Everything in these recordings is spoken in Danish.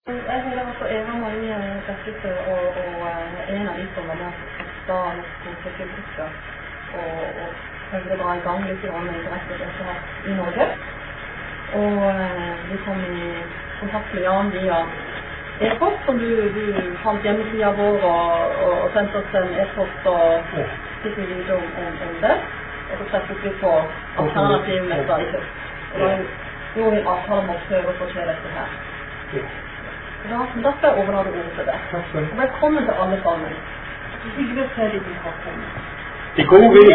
Jeg hører også Eva Marie Bekkesø og en av de som var med da norske fylker og prøvde å dra i gang litt med interesse i Norge. Og vi kom i kontakt med Jan via e-post, som du fant hjemmesiden vår og sendte oss en e-post og fikk vi vite om det. Og så treffet vi på alternativmester i høst. Og da gjorde vi en avtale med å prøve å få til dette her. Ja, da skal jeg overlade ordet til det. Og velkommen til alle sammen. Hyggelig å se de som har kommet. Det gode ved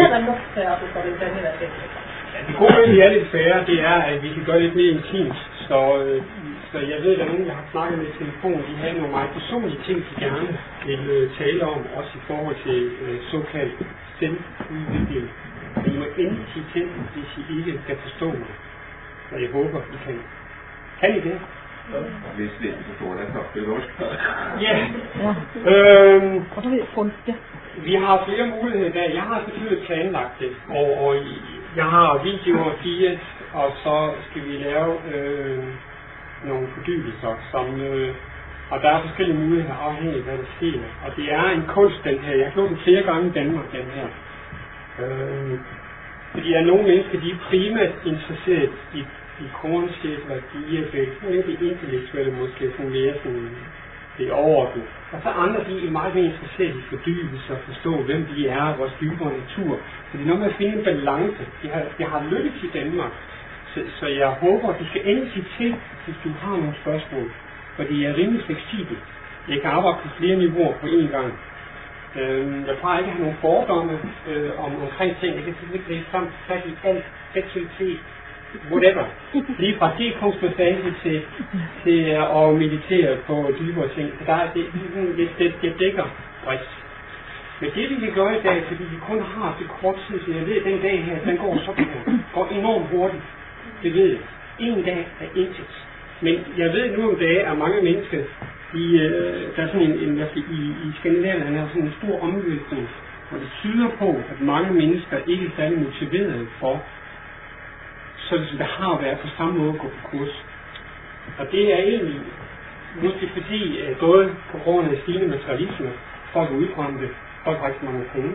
de er lidt færre, det er, at vi kan gøre lidt mere intimt. Så jeg ved, at nogen, jeg har snakket med i telefon, de har nogle meget personlige ting, de gerne vil tale om, også i forhold til såkaldt selvudvikling. Men I må endelig sige til, hvis I ikke kan forstå mig. Og jeg håber, I kan. Kan I det? Hvis vi ikke forstår det, så er det også. Ja. Og så vil jeg få det. Vi har flere muligheder i dag. Jeg har selvfølgelig planlagt det, og jeg har videoer 4, og så skal vi lave nogle fordybelser, og der er forskellige muligheder afhængig af, hvad der sker. Og det er en kunst, den her. Jeg har gjort den flere gange i Danmark, den her. Fordi der er nogle mennesker, de er primært interesseret i kronchefer, de er lidt intellektuelle, måske sådan mere sådan det overordnet. Og så andre, de er meget mere interesseret i fordybelse og forstå, hvem de er, vores dybere natur. Så det er noget med at finde en balance. Jeg har lykkes i Danmark, så jeg håber, at du skal endelig sige til, hvis du har nogle spørgsmål. Fordi jeg er rimelig fleksibel. Jeg kan arbejde på flere niveauer på én gang. Jeg plejer ikke at have nogle fordomme omkring ting. Jeg kan selvfølgelig ikke læse fat i alt, seksualitet, whatever. Lige fra D-punktsmassage til at meditere på dybere ting. Så der er det dækker bredt. Men det vi kan gøre i dag, fordi vi kun har så kort tid, så jeg ved, at den dag her, den går sådan her. Går enormt hurtigt. Det ved jeg. En dag er intet. Men jeg ved nu om dagen, at mange mennesker, der er sådan i Skandinavien, er sådan en stor omvæltning, hvor det tyder på, at mange mennesker ikke er særlig motiverede for så det har været på samme måde at gå på kurs. Og det er egentlig måske fordi, både på grund af stigende materialisme, folk er udbrændte, folk har ikke mange penge,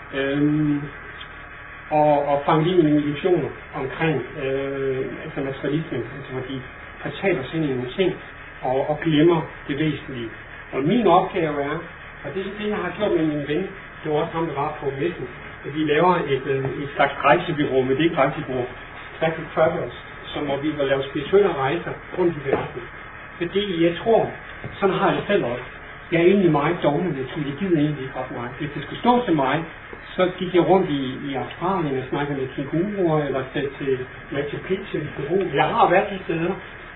og fange lige nogle illusioner omkring altså materialismen, altså hvor de fortaber sig ind i nogle ting, og glemmer det væsentlige. Og min opgave er, og det er det, jeg har gjort med min ven, det var også ham, der var på messen, at vi laver et slags rejsebureau, men det er ikke rejsebureau, Sacred Travels, som hvor vi vil lave spirituelle rejser rundt i verden. Fordi jeg tror, sådan har jeg det selv også. Jeg er egentlig meget dogmenatur, jeg gider egentlig ikke ret meget. Hvis det skulle stå til mig, så gik jeg rundt i Australien og snakkede med kænguruer, eller til Machu Picchu i Peru. Jeg har været de steder.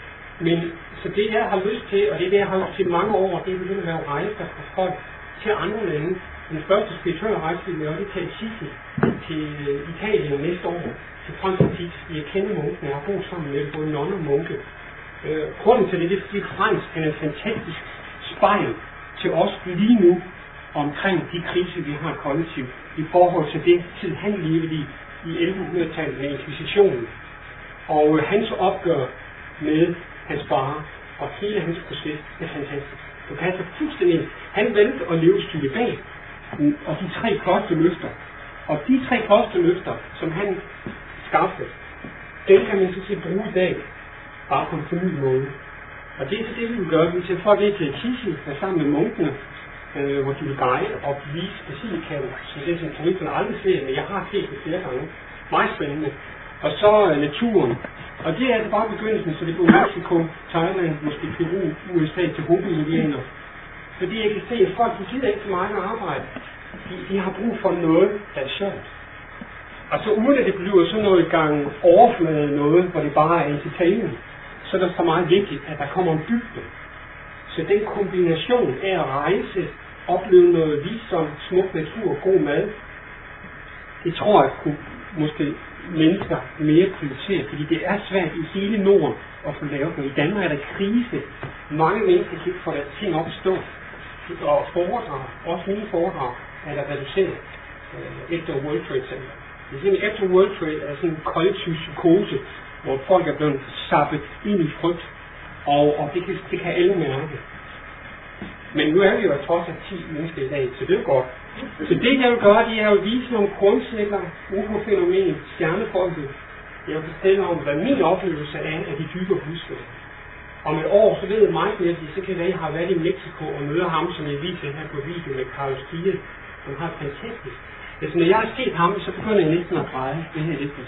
Men så det jeg har lyst til, og det er det jeg har lyst til mange år, det er begyndt at lave rejser fra folk til andre lande. Den første spirituelle rejse, vi laver, det til Assisi, til Italien næste år. Til Frankrig, jeg kender munkene, jeg har boet sammen med både nonner og munke. Grunden til det er fordi fransk er en fantastisk spejl til os lige nu omkring de kriser, vi har kollektivt i forhold til det tid, han levede i 1100-tallet med inkvisitionen. Og hans opgør med hans far og hele hans proces er fantastisk. Du kan altså fuldstændig, han valgte at leve bag og de 3 klosterløfter. Og de 3 klosterløfter, som han skabte, den kan man så til bruge i dag, bare på en fornyet måde. Og det er så det, vi vil gøre. Vi tager folk ind til Assisi, der sammen med munkene, hvor de vil guide og vise basilikaen, så det er sådan, turisterne aldrig ser, men jeg har set det flere gange. Meget spændende. Og så naturen. Og det er altså bare begyndelsen, så det er på Mexico, Thailand, måske Peru, USA til hovedindianer. Fordi jeg kan se, at folk, de gider ikke så meget at arbejde. De har brug for noget, der er sjovt. Og så uden at det bliver sådan noget gang overflade noget, hvor det bare er entertainment, så er det så meget vigtigt, at der kommer en dybde. Så den kombination af at rejse, opleve noget visdom, smuk natur og god mad, det tror jeg kunne måske mennesker mere prioritere, fordi det er svært i hele Norden at få lavet noget. I Danmark er der krise. Mange mennesker kan ikke få deres ting op at stå. Og foredrag, også mine foredrag, er der reduceret efter World Trade Center. Det er simpelthen efter World Trade er sådan en kollektiv psykose, hvor folk er blevet sappet ind i frygt. Og det kan alle mærke. Men nu er vi jo trods alt 10 mennesker i dag, så det er jo godt. Så det jeg vil gøre, det er at vise nogle grundcirkler, UFO-fænomen, stjernefolket. Jeg vil fortælle om, hvad min oplevelse er af de dybe husker. Om et år, så ved jeg meget mere, så kan jeg have været i Mexico og møde ham, som jeg viser her på video med Carlos Diaz, som har fantastisk. Altså, når jeg har set ham, så begynder jeg næsten at græde. Det her, det er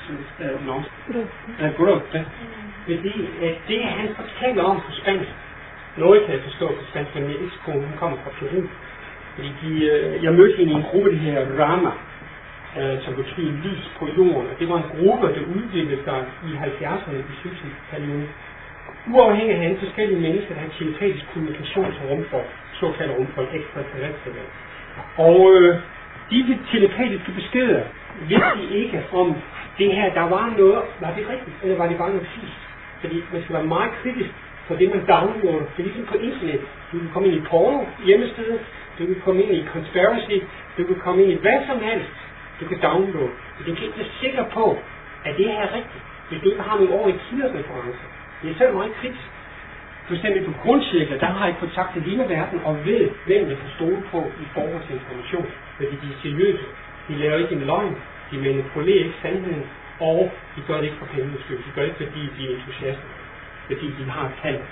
fordi det, han fortæller om på spansk, noget kan jeg forstå på spansk, men Mexico, hun kommer fra Peru. Fordi jeg mødte hende i en gruppe, det her Rama, som betyder lys på jorden. Og det var en gruppe, der udviklede sig i 70'erne i Sydslesvig-perioden. Uafhængig af hans forskellige mennesker, der har telepatisk kommunikation til rumfolk, såkaldte rumfolk, ekstraterrestre. Og de telepatiske beskeder vidste de ikke om det her, der var noget, var det rigtigt, eller var det bare noget fisk? Fordi man skal være meget kritisk for det, man downloader. Det er ligesom på internet. Du kan komme ind i porno hjemmesteder, du kan komme ind i conspiracy, du kan komme ind i hvad som helst, du kan downloade. Men du kan ikke være sikker på, at det her er rigtigt, hvis du ikke har nogle år i kildereferencer. Det er selv meget kritisk. For eksempel på grundcirkler, der har jeg kontakt til hele verden og ved, hvem jeg kan stole på i forhold til information. Fordi de er seriøse. De laver ikke en løgn. De manipulerer ikke sandheden. Og de gør det ikke for pengenes skyld. De gør det ikke, fordi de er entusiaster. Fordi de har et kald.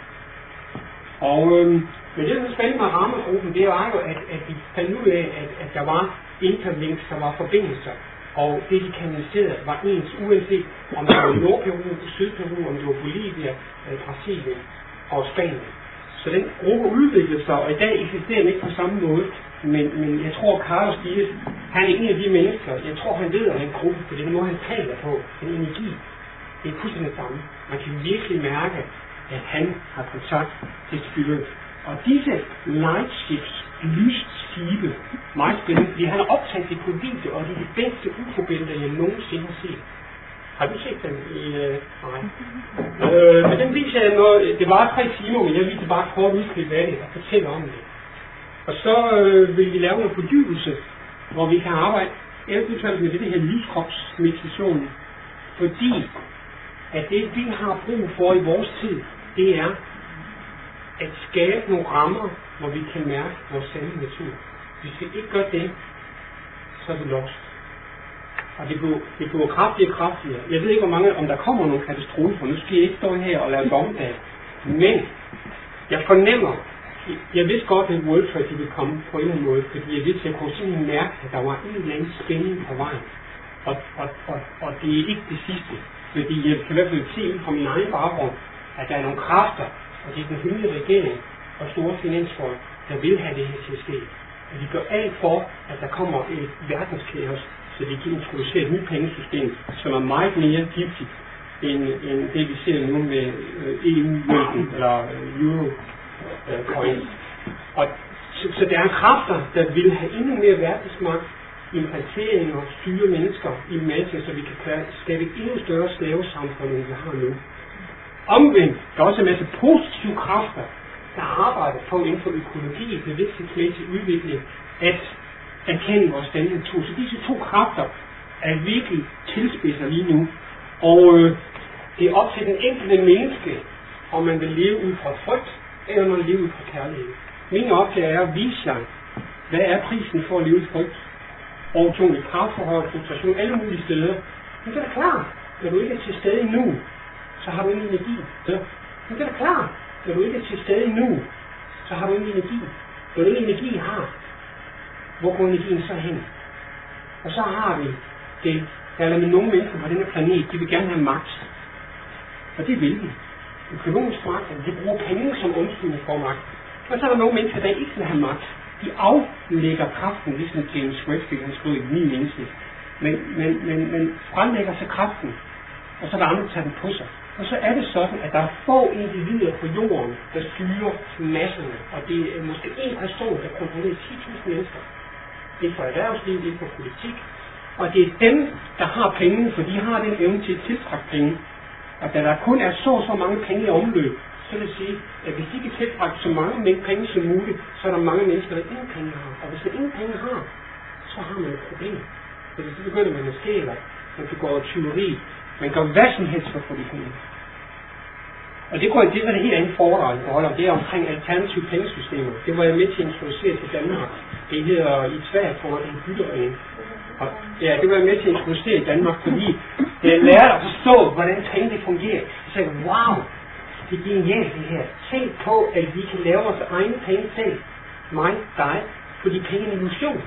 Og men det, der spændte med Rama-gruppen, det var jo, at de fandt ud af, at der var interlinks, der var forbindelser. Og det, de kanaliserede, var ens, uanset om det var Nordperu, Sydperu, om det var Bolivia, Brasilien og Spanien. Så den gruppe udviklede sig, og i dag eksisterer den ikke på samme måde. Men jeg tror, Carlos Diaz, han er en af de mennesker, jeg tror, han leder den gruppe, for det må han taler på, en energi. Det er fuldstændig det samme. Man kan virkelig mærke, at han har kontakt til styret. Og disse lightships, lysskibe, meget spændende, fordi han har optaget det på video, og det er de bedste UFO-billeder, jeg nogensinde har set. Har du set dem? Nej. Men den viser jeg noget, det var 3 timer, men jeg viser bare et kort udklip af det og fortæller om det. Og så vil vi lave en fordybelse, hvor vi kan arbejde eventuelt med det her lyskropsmeditation, fordi at det vi har brug for i vores tid, det er at skabe nogle rammer, hvor vi kan mærke vores sande natur. Hvis vi ikke gør det, så er det lost. Og det bliver kraftigere og kraftigere. Jeg ved ikke, om der kommer nogle katastrofer. Nu skal jeg ikke stå her og lave dommedag. Men jeg fornemmer, jeg vidste godt, at World Trade ville komme på en eller anden måde, fordi jeg vidste, at jeg kunne simpelthen mærke, at der var en eller anden spænding på vejen. Og det er ikke det sidste. Fordi jeg kan i hvert fald se fra min egen baggrund, at der er nogle kræfter, og det er den hemmelige regering og store finansfolk, der vil have det her til at ske. Og de gør alt for, at der kommer et verdenskaos, så de kan introducere et nyt pengesystem, som er meget mere giftigt, end det vi ser nu med EU-mønten eller euro-coins. Så der er kræfter, der vil have endnu mere verdensmagt, implanteringer og styre mennesker i masse, så vi kan skabe et endnu større slavesamfund, end vi har nu. Omvendt, der er også en masse positive kræfter, der arbejder på inden for økologi, bevidsthedsmæssig udvikling, at erkende vores sande natur. Så disse 2 kræfter er virkelig tilspidser lige nu. Og det er op til den enkelte menneske, om man vil leve ud fra frygt, eller man vil leve ud fra kærlighed. Min opgave er at vise jer, hvad er prisen for at leve i frygt? Overtunget kraftforhold, frustration, alle mulige steder. Men det er da klart, når du ikke er til stede nu, så har du ingen energi. Ja. Men det er da klart, når du ikke er til stede nu, så har du ingen energi. Når du ingen energi har, hvor går energien så hen? Og så har vi det, der er med nogle mennesker på denne planet, de vil gerne have magt. Og det vil de. Økonomisk magt, de bruger penge som undskyldning for magt. Og så er der nogle mennesker, der ikke vil have magt. De aflægger kraften, ligesom James Westfield har skrevet i 9 mennesker. Men fremlægger sig kraften, og så er der andre, der tager den på sig. Og så er det sådan, at der er få individer på jorden, der styrer masserne. Og det er måske en person, der kontrollerer 10.000 mennesker. Det er for erhvervsliv, det er for politik. Og det er dem, der har penge, for de har den evne til at tiltrække penge. Og da der kun er så mange penge i omløb, så vil det sige, at hvis de kan tiltrække så mange penge som muligt, så er der mange mennesker, der ingen penge har. Og hvis man ingen penge har, så har man et problem. Fordi så begynder man at stjæle, man begår tyveri, man gør hvad som helst for at få de penge. Og det var det helt andet foredrag, jeg holder. Det er omkring alternative pengesystemer. Det var jeg med til at introducere til Danmark. Det hedder i Sverige, tror jeg, en byttering. Og ja, det var jeg med til at introducere i Danmark, fordi jeg lærte at forstå, hvordan penge det fungerer. Så sagde jeg, wow, det er genialt det her. Tænk på, at vi kan lave vores egne penge selv. Mig, dig, fordi penge er en illusion.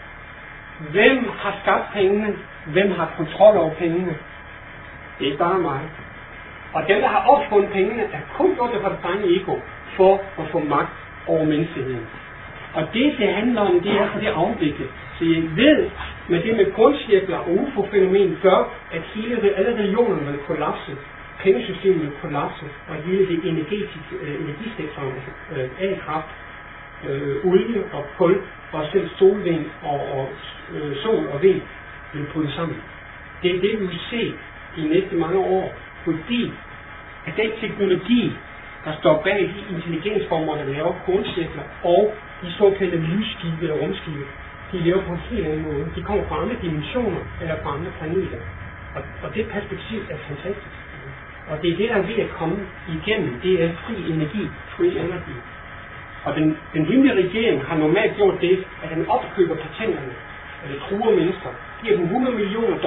Hvem har skabt pengene? Hvem har kontrol over pengene? Det er bare mig. Og dem, der har opfundet pengene, er kun gjort det for det egen ego, for at få magt over menneskeheden. Og det handler om, det er for det afviklet. Så jeg ved, med det med grundcirkler og UFO-fænomen gør, at alle religionerne vil kollapse, pengesystemet vil kollapse, og hele det energisektoren, A-kraft, olie og kul, og selv solvind og sol og vind vil bryde sammen. Det er det, vi vil se de næste mange år, fordi at den teknologi, der står bag de intelligensformer, der laver grundcirkler, og de såkaldte lysskibe eller rumskibe, de lever på en helt anden måde. De kommer fra andre dimensioner eller fra andre planeter. Og det perspektiv er fantastisk. Og det er det, der er ved at komme igennem. Det er fri energi, free energy. Og den himmelige regering har normalt gjort det, at den opkøber patenterne, eller truer mennesker, giver dem $100 million,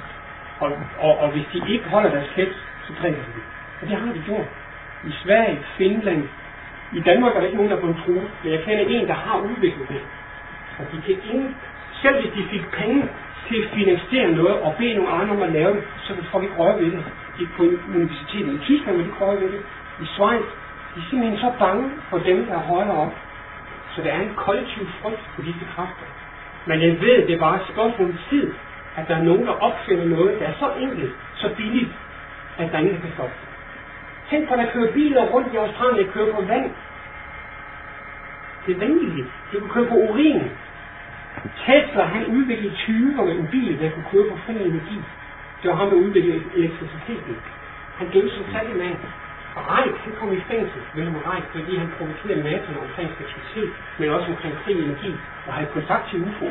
og hvis de ikke holder deres kæft, så dræber de dem. Og det har de gjort. I Sverige, Finland, i Danmark er der ikke nogen, der er blevet truet, men jeg kender en, der har udviklet det. Og de kan ikke, selv hvis de fik penge til at finansiere noget og bede nogle andre om at lave det, så vil folk ikke røre ved det. Ikke på universitetet i Tyskland vil de ikke røre ved det. I Schweiz, de er simpelthen så bange for dem, der er højere op. Så der er en kollektiv frygt på disse kræfter. Men jeg ved, det er bare et spørgsmål om tid, at der er nogen, der opfinder noget, der er så enkelt, så billigt, at der er ingen, der kan stoppe. Tænk på, at der kører biler rundt i Australien, der kører på vand. Det er vanvittigt. Du kan køre på urin. Tesla, han udviklede 20'erne en bil, der kunne køre på fri energi. Det var ham, der udviklede elektriciteten. Han døde som fattig mand. Og Reich, han kom i fængsel, Wilhelm Reich, fordi han provokerede NATO omkring seksualitet, men også omkring fri energi, og havde kontakt til UFO.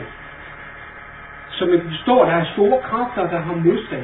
Så man forstår, at der er store kræfter, der har modstand.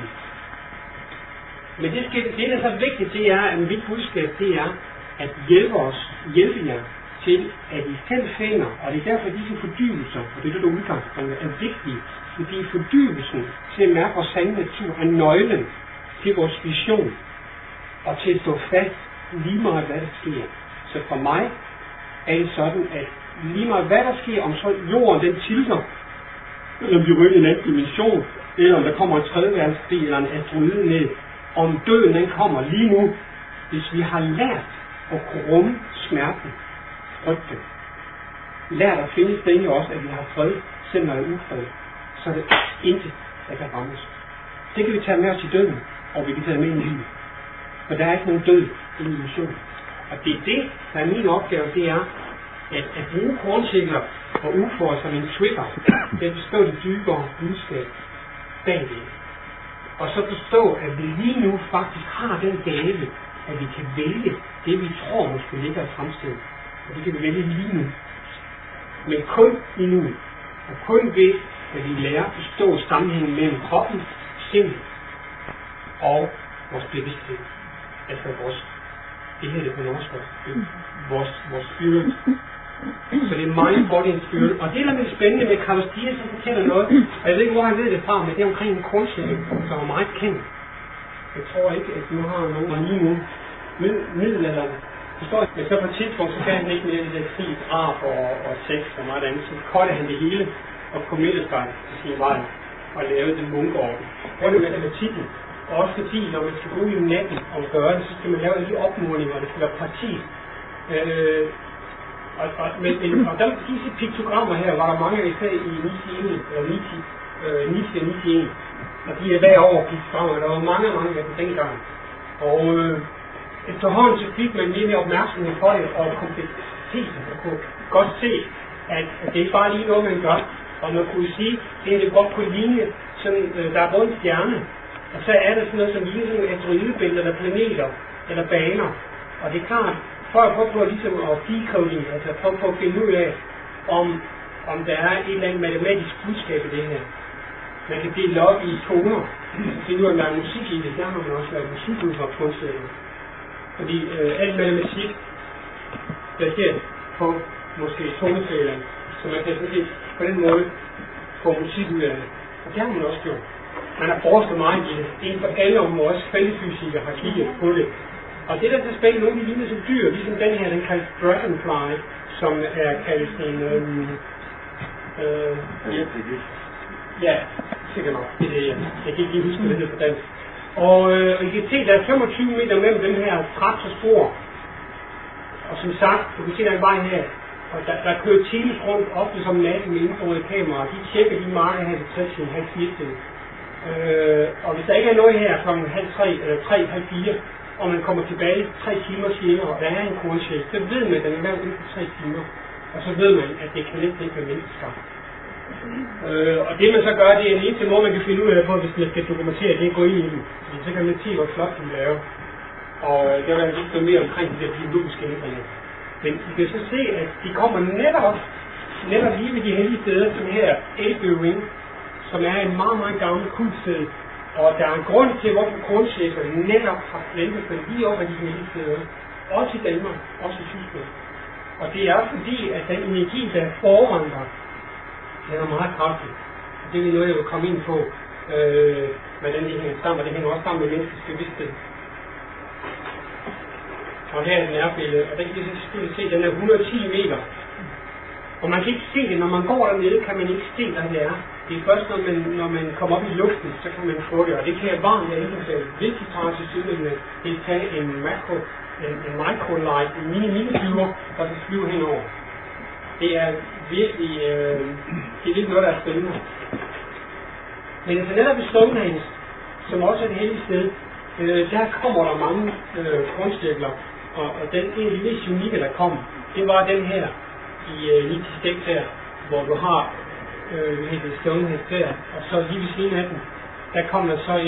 Men det, der er så vigtigt, det er, at mit budskab, det er, at hjælpe jer til, at I selv finder, og det er derfor, at disse fordybelser, og det er det, der udgangspunkt er vigtige, fordi fordybelsen til at mærke vores sande natur er nøglen til vores vision, og til at stå fast lige meget, hvad der sker. Så for mig er det sådan, at lige meget, hvad der sker, om så jorden den tilter, eller om vi rykker i en anden dimension, eller om der kommer en tredje verdenskrig, eller en asteroide ned, om døden den kommer lige nu, hvis vi har lært at kunne rumme smerten, frygten, lært at finde det i os, at vi har fred, selv når der er ufred, så er det intet, der kan ramme os. Det kan vi tage med os i døden, og vi kan tage med i livet. For der er ikke nogen død i illusion. Og det er det, der er min opgave, det er at bruge kornsikler og UFO'er som en trigger, det er at forstå det dybere budskab bagved. Og så forstå, at vi lige nu faktisk har den gave, at vi kan vælge det, vi tror måske ligger i fremtiden. Og det kan vi vælge lige nu. Men kun lige nu. Og kun ved, at vi lærer at forstå sammenhængen mellem kroppen, sind og vores bevidsthed. Altså det her er det på norsk, vores spirit. Så det er mind, body and spirit. Og det, der er lidt spændende med Carlos Diaz, som fortæller noget, og jeg ved ikke, hvor han ved det fra, men det er omkring en kornsikkel, som er meget kendt. Jeg tror ikke, at du har nogen, der lige nu middelalderen. Forstår jeg? Men så på et tidspunkt, så kan han ikke mere det der krig, drab og sex og meget andet. Så korte han det hele og committede sig til sin vej og lavede den munkeorden. Hvor det matematikken. Og også fordi, når man skal gå ud i natten og gøre det, så skal man lave alle opmålinger, og det skal være præcis. Og der disse piktogrammer her, var der mange især i 1991, og de er hver år piktogrammer, der var mange af dem dengang. Og efterhånden så fik man mere opmærksomhed på det, og kompleksiteten, og kunne godt se, at det er bare lige noget, man gør. Og man kunne sige, det er godt på linje, sådan, der er både en stjerne, og så er der sådan noget som lige sådan asteroidebælter, eller planeter, eller baner. Og det er klart, for at prøve på ligesom at decoding, altså prøve på at finde ud af, om der er et eller andet matematisk budskab i det her. Man kan dele op i toner, finde ud af, om der er musik i det, der har man også lavet musik ud fra kunstværket. Fordi alt matematik baseret på måske tonefælder, så man kan sådan set på den måde få musik ud af det. Og det har man også gjort. Man har forsket meget i det. Inden for alle områder, også kvældefysikere har kigget på det. Og det der er spændende, nogle af de ligner som dyr, ligesom den her, den kaldes dragonfly, som er kaldt en... ja, sikkert nok. Det er det, jeg kan ikke lige huske, hvad det hedder på dansk. Og I kan se, der er 25 meter mellem den her traktorspor. Og som sagt, du kan se, der er en vej her. Og der kører teams rundt, ofte som natten med infrarøde kameraer. De tjekker de marker her til 3 til halv 4 til. Og hvis der ikke er noget her kl. halv 3 eller 3, halv 4, og man kommer tilbage 3 timer senere, og der er en kornshake, så ved man, at den er lavet inden for 3 timer. Og så ved man, at det kan ikke være menneskeskabt. Og det man så gør, det er en eneste måde, man kan finde ud af på, hvis man skal dokumentere, det er at gå ind i den. Fordi så kan man se, hvor flot den laver. Og der vil jeg lidt mere omkring de der biologiske ændringer. Men I kan så se, at de kommer netop lige ved de heldige steder, som her Elbe Ring, som er en meget, meget gammel kultsted. Og der er en grund til, hvorfor kornshakerne netop har plantet sig lige over de heldige steder. Også i Danmark, også i Tyskland. Og det er fordi, at den energi, der forvandrer, den er meget kraftig. Og det er noget, jeg vil komme ind på, hvordan det hænger sammen, og det hænger også sammen med menneskets bevidsthed. Og her er den nærbillede, og der kan I se, den er 110 meter. Og man kan ikke se det, når man går dernede, kan man ikke se, hvad det er. Det er først, når man kommer op i luften, så kan man få det, og det kan jeg varmt anbefale. Hvis I tager til siden, det er tage en microlight, en mini-flyver, der kan flyve henover. Det er virkelig, noget, der er spændende. Men altså netop i Stonehenge, som også er det heldige sted, der kommer der mange kornstjækler, og den en af de mest unikke, der kom, det var den her i 96 her, hvor du har Stonehenge der, og så lige ved siden af den, der kom der så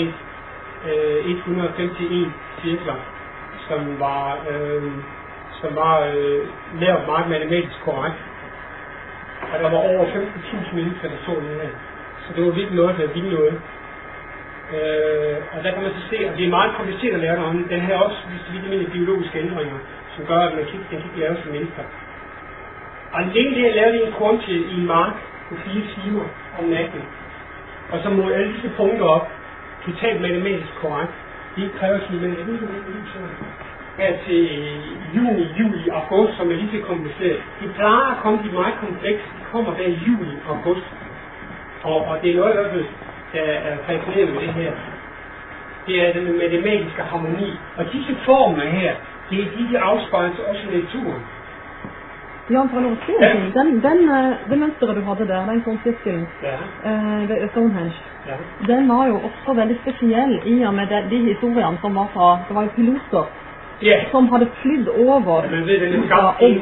151 cirkler, som var lavet meget matematisk korrekt. Og der var over 15.000 mennesker, der så den her. Så det var virkelig noget, der ville noget. Og der kan man så se, at det er meget kompliceret at lære om. Den her også vidt biologiske ændringer, som gør, at den kan ikke lave som mennesker. Og alene det, jeg lavede en kornshake i en mark på 4 timer om natten. Og så må alle disse punkter op, totalt matematisk korrekt. Det kræver sådan, men her til juli, august, som er lige så kompliceret. De plejer at komme, de meget komplekse, de kommer der i juli, august. Og det er noget, der er fascinerende ved det her. Det er den matematiske harmoni. Og disse former her, det er de afspejles også i naturen. Jan, fra lov å si den mønsteret du hadde der, den kornsirkelen ved Stonehenge, den var jo også veldig spesiell i og med de historiene som var fra, det var jo piloter som hadde flydd over. Man ved, den er skabt inden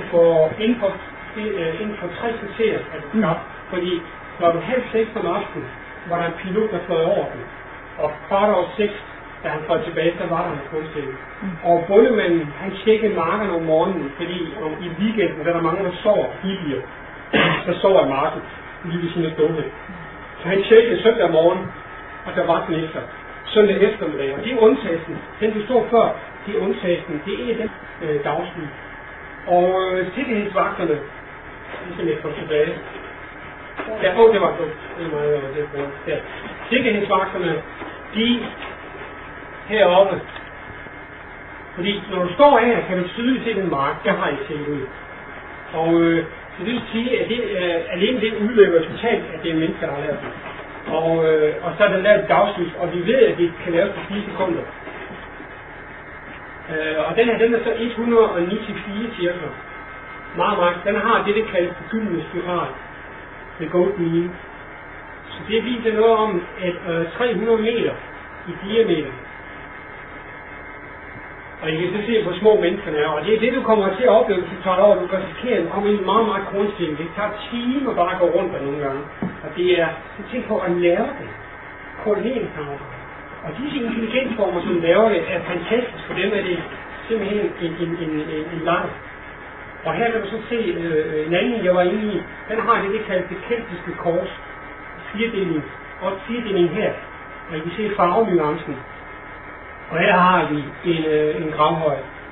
for 3 kvarter, fordi klokken 5:30 om aftenen var der en pilot, der fløj over den, og 5:15, da han fløj tilbage, så var der en kornshake. Og bondemanden, han tjekkede markerne om morgenen, fordi i weekenden, der er der mange, der sover hippier, der sover i marken, lige ved siden af Stonehenge. Så han tjekkede søndag morgen, og der var den efter. Søndag eftermiddag, og det er undtagelsen. Den du stod før, det er undtagelsen. Det er den dagslyd. Og sikkerhedsvagterne, ligesom jeg kom tilbage. Ja, det var dumt. Ja. Sikkerhedsvagterne, de heroppe. Fordi når du står her, kan du tydeligt se den mark, der har I set ud. Og så det vil sige, at alene det udløber totalt, at det er mennesker, der har lavet det. Og så er den lavet dagslys, og vi ved, at det kan laves på 4 sekunder. Og den her, den er så 194 cirkler. Meget. Den har det, der kaldes den gyldne spiral. The Golden Mean. Så det viser noget om, at 300 meter i diameter. Og I kan så se, hvor små menneskerne er. Og det er det, du kommer til at opleve, hvis du tager over. Du kan risikere, at du kommer ind i meget kornstjækkel. Det tager timer bare at gå rundt der nogle gange. Og det er tænk på at lære det. Koordineringssamarbejde. Og disse intelligensformer, som laver det, er fantastisk. For dem er det simpelthen en leg. Og her kan du så se en anden, jeg var inde i. Den har det kaldt det keltiske kors. 4-deling. Og 4-deling her. Og I kan se farvenuancen. Og her har vi en gravhøj.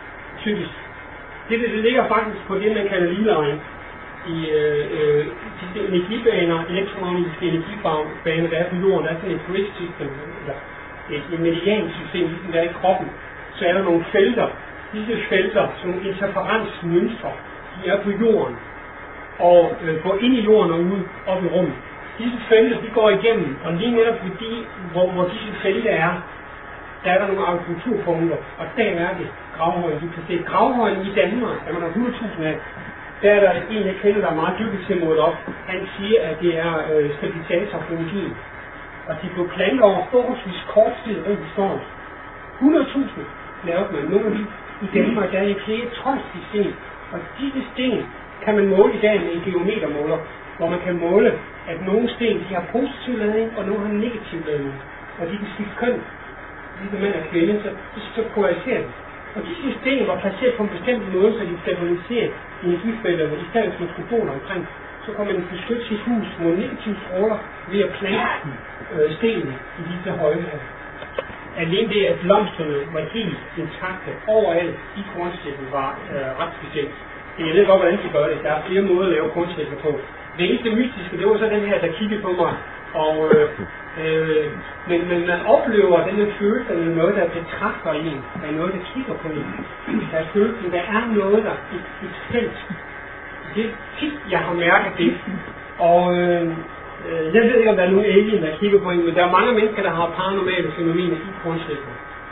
typisk. Det ligger faktisk på det, man kalder lilleøjen. I de energibaner, elektromagnetiske energibaner, der er på jorden, der er sådan et bridge system, eller et meridiansystem, ligesom der er i kroppen. Så er der nogle felter. Disse felter, sådan nogle interferensmønstre, de er på jorden. Og går ind i jorden og ud op i rummet. Disse felter, de går igennem, og lige netop fordi, hvor disse felter er, der er der nogle akupunkturpunkter, og der er det gravhøjen. Du kan se gravhøjen i Danmark, der er der 100.000 af. Der er der en, jeg kender, der er meget dybest tilmålet op. Han siger, at det er stabilisator for energien. Og de blev plantet over forholdsvis kort tid rundt i storm. 100.000 lavede man. Nogle af de i Danmark, der er i flere tonsvis sten. Og disse sten kan man måle i dag med en geometermåler, hvor man kan måle, at nogle sten de har positiv ladning, og nogle har negativ ladning. Og de kan skifte køn, ligesom mand og kvinde, så polariserer de. Og disse sten var placeret på en bestemt måde, så de stabiliserer energifelterne, i stedet for skroboner omkring. Så kan man beskytte sit hus mod negative stråler ved at plante stenene i disse højde. Alene det, at blomsterne var helt intakte overalt i kornsækken, var ret specielt. Jeg ved godt, hvordan de gør det. Der er flere måder at lave kornsækker på. Det eneste mystiske, det var så den her, der kiggede på mig. Og, men man oplever den her følelse af noget, der betragter en. Der er noget, der kigger på en. Der er følelsen, der er noget, der er et felt. Det er tit, jeg har mærket det. Og jeg ved ikke, om der er nogen alien, der kigger på en, men der er mange mennesker, der har paranormale fænomener i kornsækken.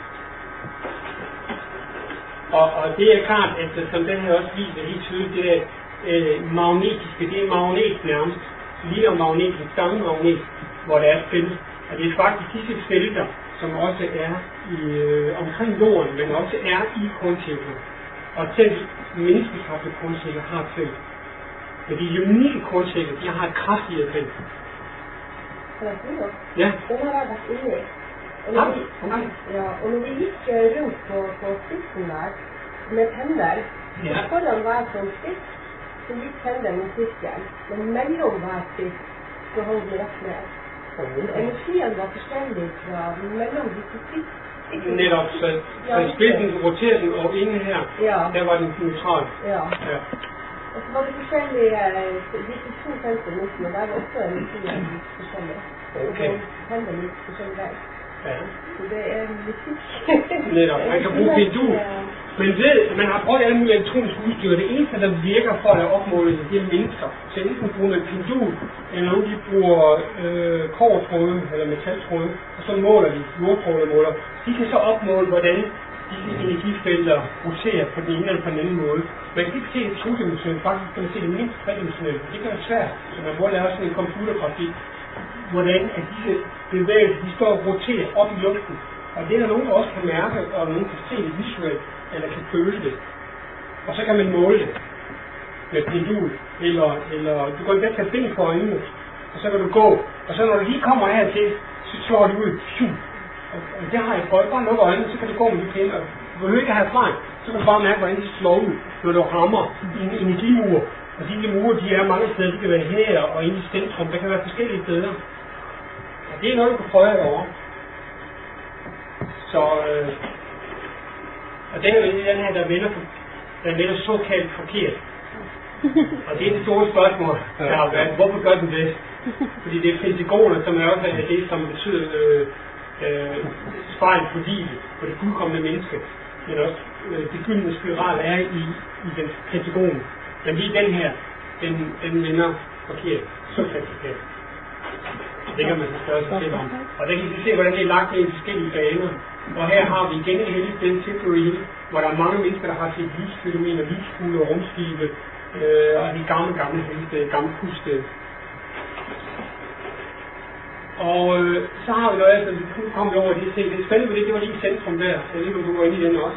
Og det er klart, at som den her også viser helt tydeligt, det er magnetiske, det er magnet nærmest. Ligner magnet, en stangmagnet, hvor der er et felt. Og det er faktisk disse felter, som også er i, omkring jorden, men også er i kornsækken. Og selv menneskeskabte kornsækker har et felt. Men de unikke kornsækker, de har et kraftigere felt. Ja. Den har jeg vært inne i. Og når vi gikk rundt på spissen der med pendel, så foran hver sånn spiss, så gikk pendelen mot sirkelen. Men mellom hver spiss så holdt vi rett ned. Energien var forskjellig fra mellom disse spissene. Netop, så spidsen roterer den, og inde her, der var den neutral. Ja. Og så var det forskjellige, disse to feltene, der var også energien forskjellig. Okay. Pendelen gikk forskjellig vei. Ja. Så det er mystisk. Netop, man kan bruge pendul. Man har prøvet alle mulige elektroniske udstyr, det eneste, der virker for at opmåle det er mennesker. Så enten bruger man pendul, eller nogen de bruger kobbertråde eller metaltråde, og så måler de jordtrådemåler. De kan så opmåle, hvordan disse energifelter roterer på den ene eller på den anden måde. Man kan ikke se det todimensionelt, faktisk kan man se det mindst tredimensionelt. Det kan være svært, så man må lave sådan en computergrafik, hvordan at disse bevægelser, de står og roterer op i luften. Og det er der nogen, der også kan mærke, og nogen kan se det visuelt, eller kan føle det. Og så kan man måle det med pendul, eller du kan ikke tage ben på øjnene, og så kan du gå. Og så når du lige kommer hertil, så slår du ud. Og det har jeg prøvet. Bare lukke øjnene, så kan du gå med de pinde. Og du behøver ikke have erfaring, så kan du bare mærke, hvordan de slår ud, når du rammer i en energimur. Og de mure, de er mange steder, de kan være her og inde i centrum. Der kan være forskellige steder. Og det er noget, du kan prøve derovre. Så, og den her, der vender såkaldt forkert. Og det er det store spørgsmål, der har været. Hvorfor gør den det? Fordi det er pentagoner, som er også det, som betyder spejl på livet, på det fuldkommende menneske. Men også det gyldne spiral er i den pentagon. Men lige den her, den vender forkert. Såkaldt forkert. Det kan man så spørge sig selv om. Og der kan I se, hvordan det er lagt i forskellige baner. Og her har vi igen et heldigt sted, Tilbury Hill, hvor der er mange mennesker, der har set lysfænomener, lysfugle og rumskibe, og de gamle heldigsteder, gamle kudsted. Og så har vi noget, altså vi kunne komme over det ting. Det spændende ved det var lige i centrum der. Jeg ved ikke, om du går ind i den også.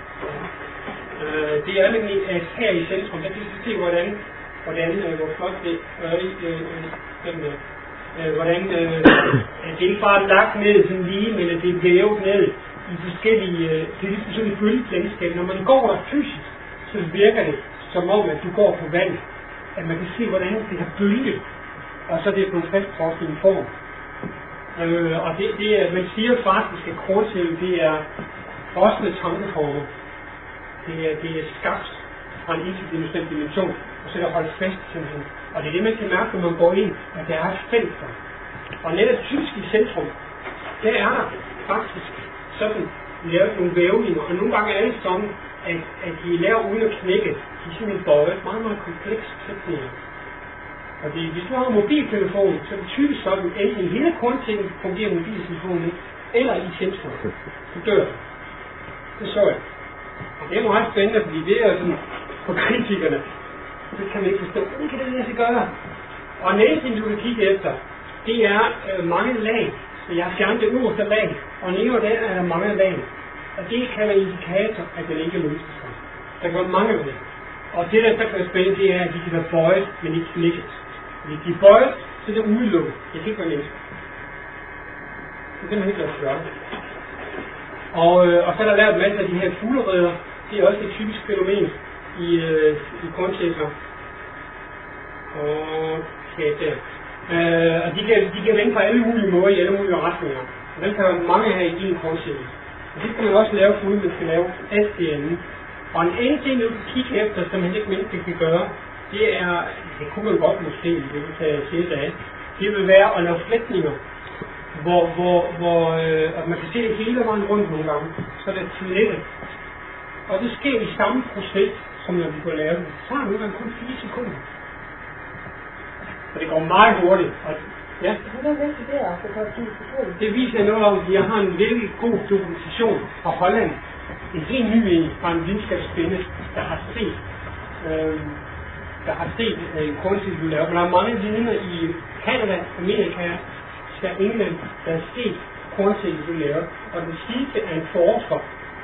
Det er nemlig, at her i centrum, der kan vi se, hvor flot det er den der. Hvordan det er ikke bare lagt ned sådan lige, men det er vævet ned i forskellige, det er ligesom sådan et bølgelandskab. Når man går der fysisk, så virker det som om, at du går på vand. At man kan se, hvordan det har bølget, og så er det på en fastfrosset form. Og det er, man siger faktisk, at kortshælde, det er frosne tankeformer. Det er skabt fra en interdimensionel dimension, og så er der holdt fast simpelthen. Og det er det, man kan mærke, når man går ind, at der er et felt. Og netop typisk i centrum, der er der faktisk sådan lavet nogle vævninger, og nogle gange er det sådan, at de laver uden at knække. De er simpelthen bøjet, meget, meget komplekse sætninger. Og hvis du har en mobiltelefon, så er det typisk sådan, enten hele korntingen fungerer mobiltelefonen, eller i centrum. Så dør det. Det så jeg. Og det er meget spændende, fordi det er sådan, for kritikerne, det kan man ikke forstå. Det kan det lade sig gøre. Og næste, du kan kigge efter, det er mange lag. Så jeg har fjernet det øverste lag, og nede der er der mange lag. Og det kan være indikator, at den ikke er mønsterskab. Der kan være mange lag. Og det der kan være spændende, det er, at de kan være bøjet, men ikke knækket. Hvis de er bøjet, så er det udelukket. Det kan ikke være mennesker. Det kan man ikke lade sig gøre. Og så er der lavet en masse af de her fuglereder. Det er også et typisk fænomen i korncirkler. Okay, der. Og de kan vende på alle mulige måder i alle mulige retninger. Og den kan være mange her i en korncirkel. Og det kan man også lave, uden man skal lave alt det andet. Og en anden ting, du kan kigge efter, som man ikke mindst kan gøre, det er, det kunne man godt måske, det vil tage sætte af, det vil være at lave flætninger, hvor man kan se det hele vejen rundt nogle gange, så det er flettet. Og det sker i samme proces, som når vi går lave det. Så har man kun 4 sekunder. Så det går meget hurtigt. Og, ja. Det viser noget om, at jeg har en virkelig god dokumentation fra Holland. En helt ny en fra en videnskabskvinde, der har set en korncirkel blive lavet. Men der er mange vidner i Canada, Amerika, England, der har set korncirkel blive lavet. Og den sidste er en forsker,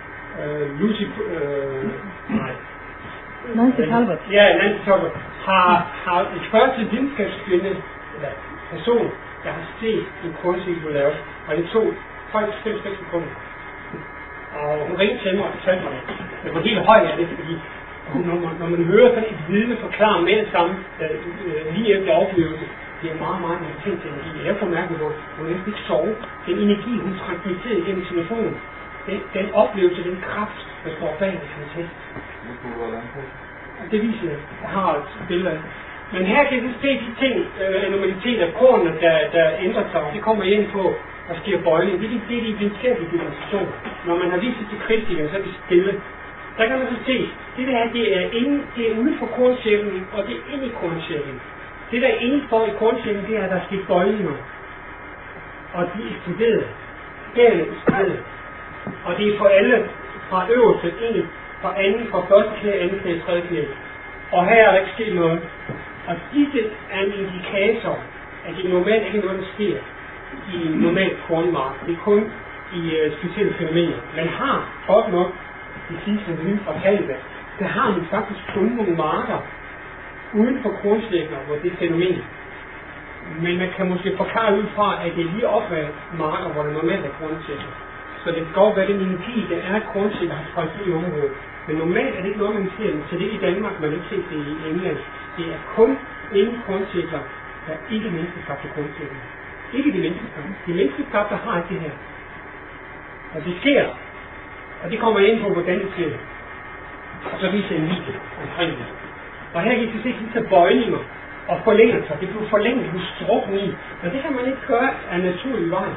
Nancy Talbot. Ja, Nancy Talbot har et første videnskabskvinde, eller person, der har set en korncirkel blive lavet. Og det tog højst 5-6 sekunder. Og hun ringte til mig og fortalte mig det. Det var helt højt af det, fordi når man hører sådan et vidne forklare med det samme, lige efter oplevelsen, det er meget, meget intens energi. Jeg får mærket, hvor hun næsten ikke sove. Den energi, hun transmitterede gennem telefonen, den oplevelse, den kraft, der står bag det fantastisk. Det viser jeg. Jeg har et billede af. Men her kan vi se de ting, anormaliteter, kornene, der ændrer sig. Det kommer ind på, der sker bøjling. Det er de videnskabelige demonstrationer. Når man har vist det til kritikere, så er det stille. Der kan man så se, det er uden for korncirklen, og det er inde i korncirklen. Det der er indenfor i korncirklen, det er, at der sker bøjlinger. Og de er eksploderet. Gærne eksploderet. Og det er for alle, fra øverste ind, fra anden, fra første knæ, anden knæ, tredje knæ. Og her er der ikke sket noget. Og disse er en indikator, at det normalt ikke er noget, der sker i en normal kornmark. Det er kun i specielle fænomener. Man har godt nok de sidste nye fra Canada, der har man faktisk fundet nogle marker uden for korncirkler, hvor det er fænomen. Men man kan måske forklare ud fra, at det er lige op ad marker, hvor det normalt er korncirkler. Så det kan godt være, den energi, der er korncirkler, har spredt i området. Men normalt er det ikke noget, man ser. Så det er i Danmark, man ikke ser det i England. Det er kun inden korncirkler, der er ikke menneskeskabte korncirkler. Ikke de menneskeskabte. De menneskeskabte har ikke det her. Og det sker. Og det kommer ind på, hvordan det sker. Og så viser en video omkring det. Og her kan I se disse bøjninger og forlængelser. Det bliver forlænget, det bliver strukken i. Men det kan man ikke gøre af naturlig vej.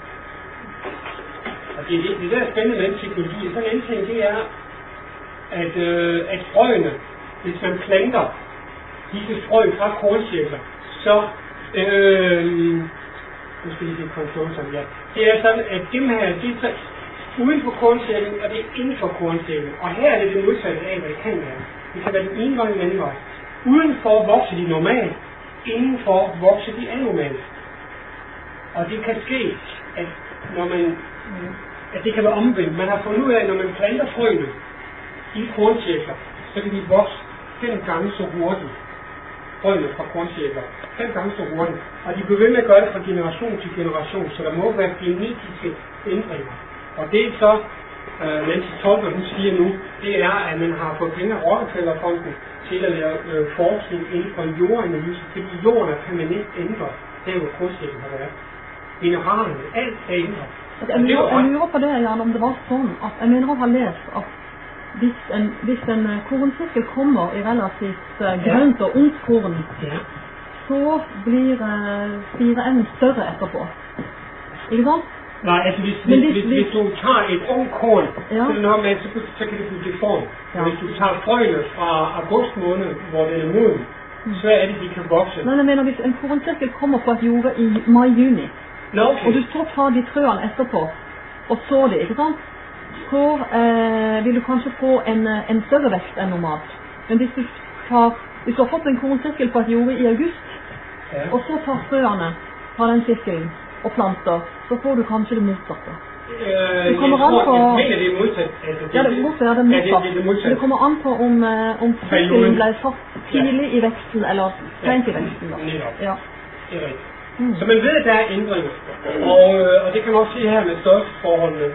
Og det der er spændende med teknologi. Så en anden ting, det er, at frøene, hvis man planter disse frø fra korncirkler, så nu skal lige konkludere, ja. Det er sådan, at dem her, det er så uden for korncirklen, og det er inden for korncirklen. Og her er det modsatte af, hvad det kan være. Det kan være den ene vej og den anden vej. Udenfor vokser de normalt, indenfor vokser de anormalt. Og det kan ske, at at det kan være omvendt. Man har fundet ud af, at når man planter frøene i korncirkler, så kan de vokse 5 gange så hurtigt. Frøene fra korncirkler. 5 gange så hurtigt. Og de bliver ved med at gøre det fra generation til generation, så der må være genetiske ændringer. Og det er så, Nancy Talbot, hun siger nu, det er, at man har fået penge af Rockefeller-fonden til at lave forskning inden for jordanalyse, fordi jorden er permanent ændret, der hvor korncirklen har været. Mineralerne, alt er ændret. Jeg lurer på det, Jan, om det var sånn at jeg mener å ha lest at hvis en kornsirkel kommer i relativt grønt og ungt korn, så blir spireenden større etterpå. Ikke sant? Nej, altså hvis du tager et ung korn, så kan det blive deformt. Ja. Hvis du tager frøene fra august måned, hvor det er moden, så er det, de kan vokse. Men jeg mener, hvis en kornsirkel kommer på et jorde i maj-juni, okay. og du så tar de frøene etterpå, og så det, ikke sant? Så vil du kanskje få en større vekst enn normalt. Men hvis du har fått en kornsirkel på et jorde i august, og så tar frøene fra den sirkelen og planter, så får du kanskje det motsatte. Det kommer an på... Jeg mener det er modsat. Det motsatt. Det kommer an på om sirkelen ble satt tidlig i veksten, eller sent i veksten. Ja. Det er rigtigt. Så man ved, at der er ændringer. Og det kan man også se her med størrelsesforholdene,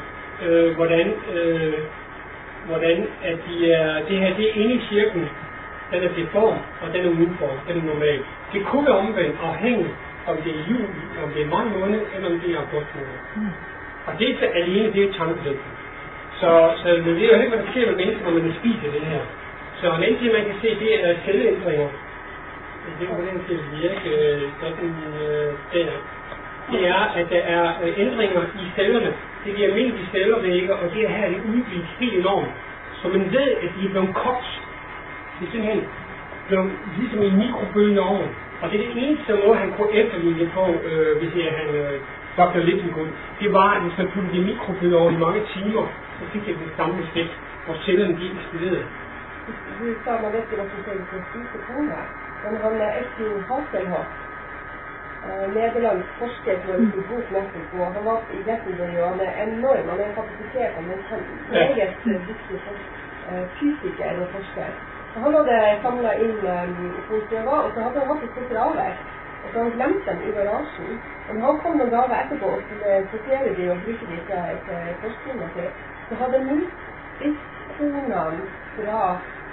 hvordan at det her, det er inde i cirklen, den er deform, og den er udenfor, den er normal. Det kunne være omvendt afhængigt, om det er juli, om det er maj måned, eller om det er august måned. Og det er alene, det er tankesætning. Så det er jo ikke, hvad der sker med mennesker, når man spiser det her. Så en anden ting, man kan se, det er celleændringer. Det er hvordan det virke sådan der. Det er, at der er ændringer i cellerne. Det er de almindelige cellervægge, og det er her, det udvides helt enormt. Så man ved, at de er blevet kogt. Det er simpelthen blevet ligesom en mikrobølge over. Og det er det eneste måde, han kunne efterligne på, hvis han Dr. Lippengood. Det var, at hvis man puttede de mikrobølger over i mange timer, så fik det den samme effekt, hvor cellerne de eksploderede. Du sa man vet ikke, hva som skjer på spisekornet, men han er Estin Hasselhoff, nederlandsk forsker på en bok nettopp på. Han var i Glastonbury, og han er enorm, han er kapasitet, men han er meget dyktig fysiker og forsker. Så han hadde samlet inn kornstøver, og så hadde han hatt et spesialverk, og så han glemt dem i garasjen. Og når han kom noen dager etterpå og skulle sortere de og bruke de til forskningen til, så hadde han spist kornene fra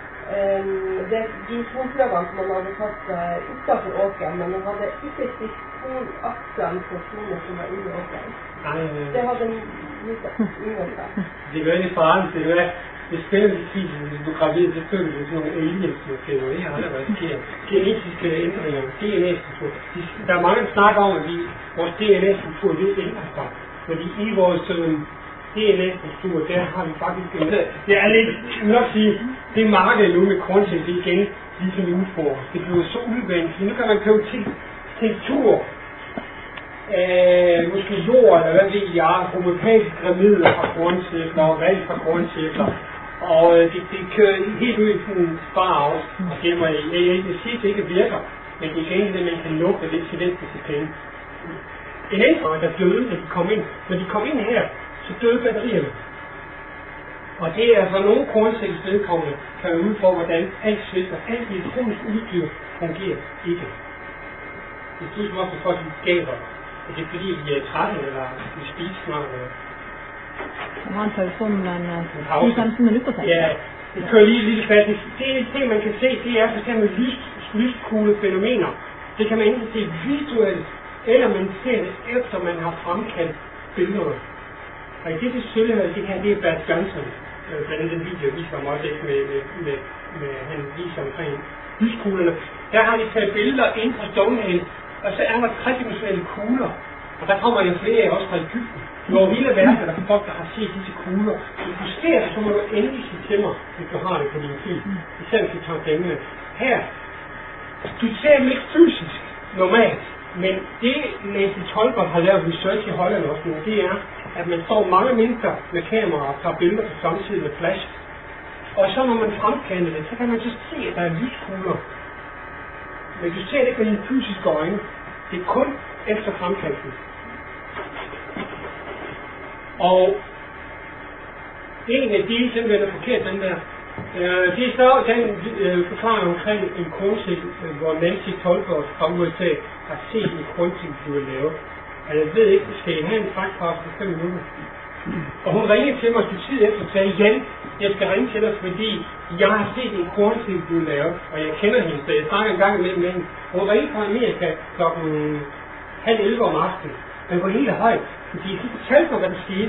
de kornprøvene som han hadde tatt utenfor åkeren, men han hadde ikke spist kornaktene på kornet som var inne i åkeren. Det hadde han unngått. Det gør det faren til, det spiller lidt fint, hvis du er gravid, så føler du sådan nogle aliens-fænomener. Det har aldrig været sket. Genetiske ændringer, DNA-struktur. Der er mange, der snakker om, at vores DNA-struktur, det ændrer sig. Fordi i vores DNA-struktur, der har vi faktisk... Det er lidt, jeg vil nok sige, det marked nu med kornsæt, det igen, ligesom i UFO'er. Det bliver så udvandt, så nu kan man købe tekstur, måske jord, eller hvad ved jeg, homøopatiske remedier fra kornsætler, og vand fra kornsætler. Og det kører helt ud i sådan en sparehouse, og det må jeg siger, det ikke virker, men det er igen det, man kan lukke lidt til den til penge. En anden, der døde, når de kom ind. Når de kom ind her, så døde batterierne. Og det er altså nogle kornsækkes vedkommende, kan være ude for, hvordan alt svælter, alt elektronisk udstyr fungerer ikke. Det er som også, at folk gaber. Det er fordi, vi er trætte, eller vi spiser snart. Det var en pause om 10-15 minutter, sagde jeg. Ja, det kører lige fast. Det, man kan se, det er for eksempel lyskuglefænomener. Det kan man enten se visuelt, eller man ser det efter, man har fremkaldt billederne. Og i det selvfølgelig, det her, det er Bert Johnson. Blandt andet den video viser mig også med han viser omkring lyskuglerne. Der har de taget billeder ind fra Stonehenge, og så er der 3-dimensionelle kugler. Og der kommer jo flere af også fra Egypten. Over hele verden er der folk, der har set disse kugler. Hvis du ser det, så må du endelig sige til mig, hvis du har det på din film. Især hvis du tager pengene. Her, du ser dem ikke fysisk normalt, men det Nancy Tolbert har lavet research i Holland også nu, det er, at man står mange mennesker med kameraer og tager billeder på samtidig med flash. Og så når man fremkalder det, så kan man så se, at der er lyskugler. Men du ser det ikke med dine fysiske øjne. Det er kun efter fremkaldelsen. Og en af de simpelthen er forkert, den der. Det er så den forklaring omkring en kornsæk, hvor Nancy Tolbert fra USA har set en kornsæk blive lavet. Og jeg ved ikke, skal I have en fragtpause på 5 minutter? Og hun ringede til mig et tid efter og sagde, Jan, jeg skal ringe til dig, fordi jeg har set en kornsæk blive lavet, og jeg kender hende, så jeg snakker en gang imellem med hende. Hun ringede fra Amerika klokken 10:30 om aftenen. Men var helt højt, fordi de fortalte mig, hvad der skete.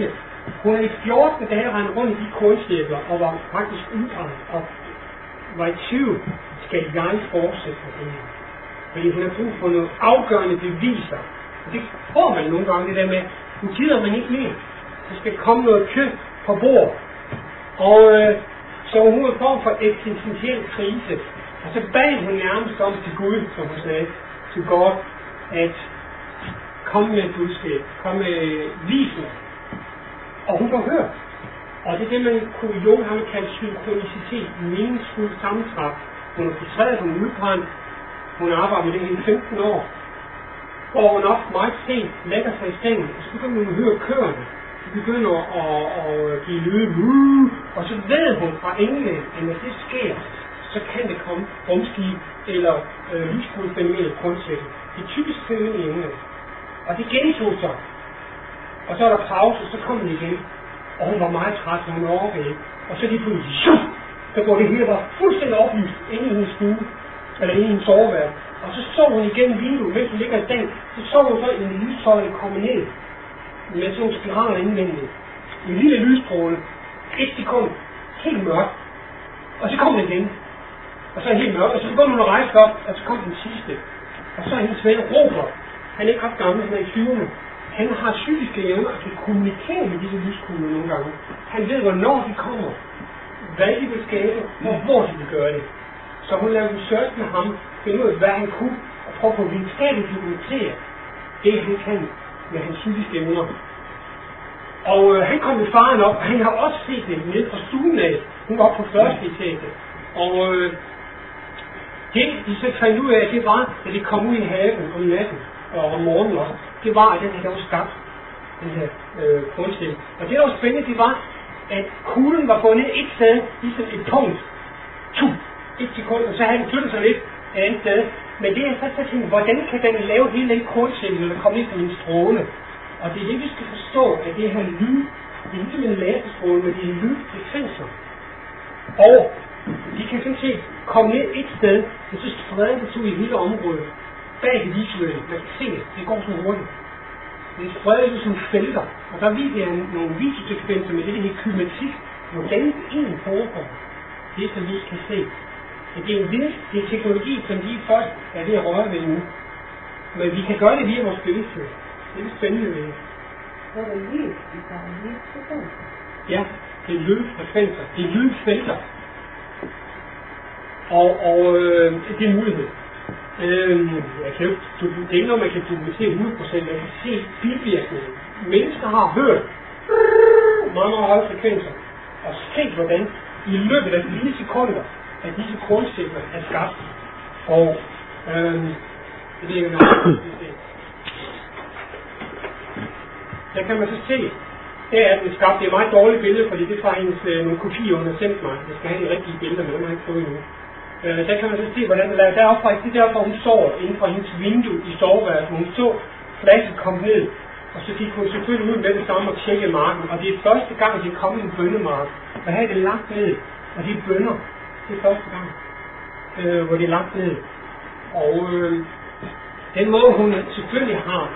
Hun havde i 14 dage rendt rundt i de korncirkler og var faktisk udbrændt og var i tvivl. Skal jeg fortsætte på det her? Fordi hun har brug for nogle afgørende beviser. Og det får man nogle gange, det der med, nu gider man ikke mere. Der skal komme noget kød på bord. Og så hun var en form for eksistentiel krise. Og så bad hun nærmest om til Gud, som hun sagde, til God, at komme med et budskab, komme med viser. Og hun var hørt. Og det er det, man kunne jo have kaldt synkronicitet, meningsfuld sammentræf. Hun er frustreret, hun er udbrændt. Hun arbejder med det hele 15 år. Og hun ofte meget sent lægger sig i sengen, og så begynder hun at høre køerne. De begynder at give lyde, og så ved hun fra England, at når det sker, så kan det komme rumskib eller lyskugefænomenet grundsætte. Det er typisk fænomen i England. Og det gentog sig. Og så er der pause, og så kommer den igen. Og hun var meget træt, så hun overgav ikke. Og så lige pludselig, så går det hele bare fuldstændig oplyst inde i hendes stue, eller inde i hendes soveværelse. Og så hun igennem vinduet, mens hun ligger i seng, så hun så en lysstråle komme ned med sådan nogle spiraler indvendigt. En lille lysstråle, 1 sekund, helt mørkt. Og så kom den igen. Og så er helt mørkt, og så begynder hun at rejse op, og så kom den sidste. Og så er hendes ven Robert, han er ikke ret gammel, han er i 20'erne. Han har psykiske evner og kan kommunikere med disse lyskugler nogle gange. Han ved, hvornår de kommer, hvad de vil skabe, og hvor de vil gøre det. Så hun lavede research med ham, finde ud af, hvad han kunne, og prøve på videnskabeligt dokumentere det, han kan med hans psykiske evner. Og han kom med faren op, og han har også set det ned fra stuen af. Hun var oppe på første etage. Og det, de så fandt ud af, det var, da de kom ud i haven om natten, og om morgenen også, det var, at den her, der var skabt, den her kunststil. Og det, der var spændende, det var, at kuglen var gået ned et sted, ligesom et punkt. 1 sekund, og så havde den flyttet sig lidt et andet sted. Men det er så tænkt, hvordan kan den lave hele den kunststil, når der kommer ind som en stråle? Og det er det, vi skal forstå, at det her lyd, det er ligesom en laserstråle med de lydfrekvenser. Og de kan sådan set komme ned et sted, og så spreder det sig ud i hele området. Bag det visuelle, man kan se det, det går så hurtigt. Det spreder sig som felter, og der viser jeg nogle videosekvenser med det her kybernetik, hvordan det egentlig foregår. Det som vi kan se. Det er en viden, det er teknologi, som de først er ved at røre ved nu. Men vi kan gøre det via vores bevidsthed. Det er spændende ved det. Så er det lyd, vi kan have lydfrekvenser. Ja, det er lydfrekvenser. Det er lydfelter. Og det er en mulighed. Det er ikke noget, man kan dokumentere 100%. Man kan se bivirkningen. Mennesker har hørt meget, meget høje frekvenser. Og set, hvordan i løbet af de sekunder, at disse grundsætninger er skabt. Og det er ikke noget. Der kan man så se, der er den skabt. Det er et meget dårligt billede, fordi det er fra hendes nogle kopier, hun har sendt mig. Jeg skal have de rigtige billeder, men dem har jeg ikke fået endnu. Der kan man så se, hvordan det er. Derfor hun sover inden for hendes vindue i soveværelsen. Hun så flasket komme ned, og så gik hun selvfølgelig ud med det samme og tjekke marken. Og det er første gang, de er kommet i en bønnemark. Og her er det lagt ned, og de bønner. Det er første gang, hvor det er lagt ned. Og den måde hun selvfølgelig har,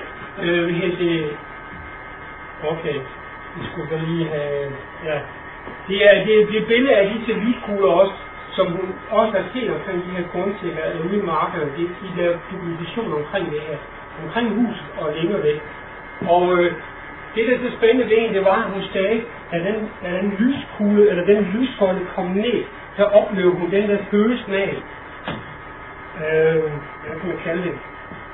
okay, vi skulle da lige have, ja. Det er et billede af disse lyskugler også, som hun også har set omkring de her grundsækker, eller ude i markerne. De laver dokumentation omkring det her, omkring huset og længere væk. Og det der er så spændende ved en, det var, at hun sagde, at den lyskugle, eller den lysfolde kom ned, så oplevede hun den der følelsen af, hvad kan man kalde det?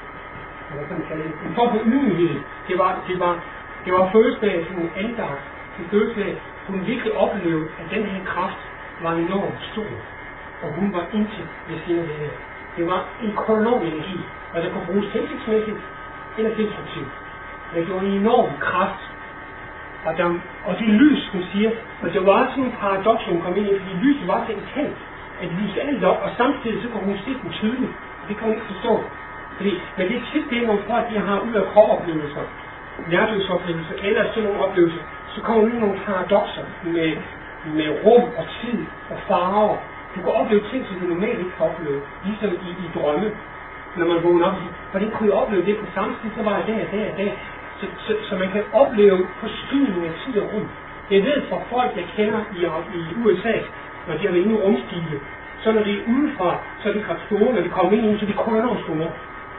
En form for ydmyghed. Det var følelsen af sådan en andagt. En følelse af, hun virkelig oplevede, at den her kraft var enormt stor. Og hun var intet ved siden af det her. Det var en kolonal energi, og der kunne bruges hensigtsmæssigt eller destruktivt. Men det var en enorm kraft. Og det lys, hun siger, og det var sådan en paradoks, hun kom ind i, fordi lyset var så intens, at lyset alt op, og samtidig så kunne hun se den tydeligt. Det kan hun ikke forstå. Men det er tit det, når folk de har ud af kropoplevelser, nærdødsoplevelser eller sådan nogle oplevelser, så kommer ud nogle paradokser med rum og tid og farver. Du kan opleve ting, som du normalt ikke kan opleve, ligesom i drømme, når man vågner op. Hvordan kunne jeg opleve det på samme tid, så var jeg der. Så man kan opleve forskydning af tid og rum. Jeg ved fra folk, jeg kender i USA, når de har været inde i rumskibe, så når de er udefra, så er de ret store, når de kommer ind i, så de kommer enormt store.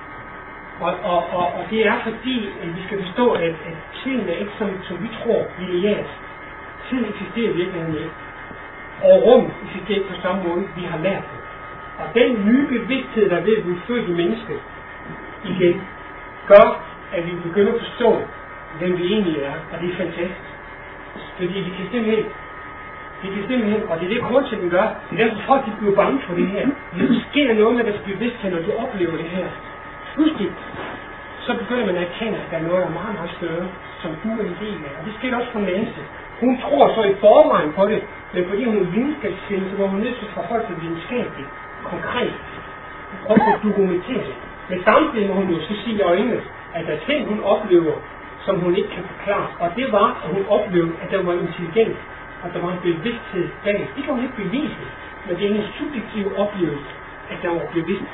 Og det er fordi, at vi skal forstå, at tiden er ikke som vi tror lineært. Tiden eksisterer virkelig ikke. Og rum eksisterer på samme måde, vi har lært det. Og den nye bevidsthed, der er ved at blive født i mennesket igen, gør, at vi begynder at forstå, hvem vi egentlig er, og det er fantastisk. Fordi vi kan simpelthen, og det er det grundsætningen gør, det er derfor folk de bliver bange for det her. Hvis der sker noget med deres bevidsthed, når du oplever det her, pludselig, så begynder man at erkende, at der er noget, der er meget, meget større, som du er en del af. Og det sker også for Nancy. Hun tror så i forvejen på det, men fordi hun er videnskabsfinde, så var hun nødt til at forholde sig videnskabeligt, konkret, og at dokumentere det. Men samtidig må hun jo så sige i øjnene, at der er ting, hun oplever, som hun ikke kan forklare. Og det var, at hun oplevede, at der var intelligens, og der var en bevidsthed bag. Det kan hun ikke bevise, men det er en subjektiv oplevelse, at der var bevidst.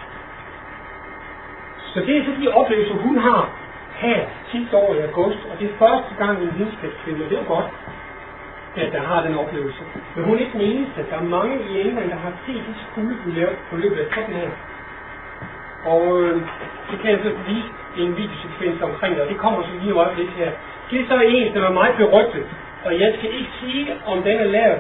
Så det er så de oplevelser, hun har her sidste år i august, og det er første gang en videnskabskvinde, og det er jo godt, at der har den oplevelse. Men hun er ikke den eneste. Der er mange i England, der har set disse kugler på løbet af sådan her. Og det kan jeg så vise en videosekvens omkring det, og det kommer så lige op lidt her. Det er så en, der er meget berygtet, og jeg skal ikke sige, om den er lavet.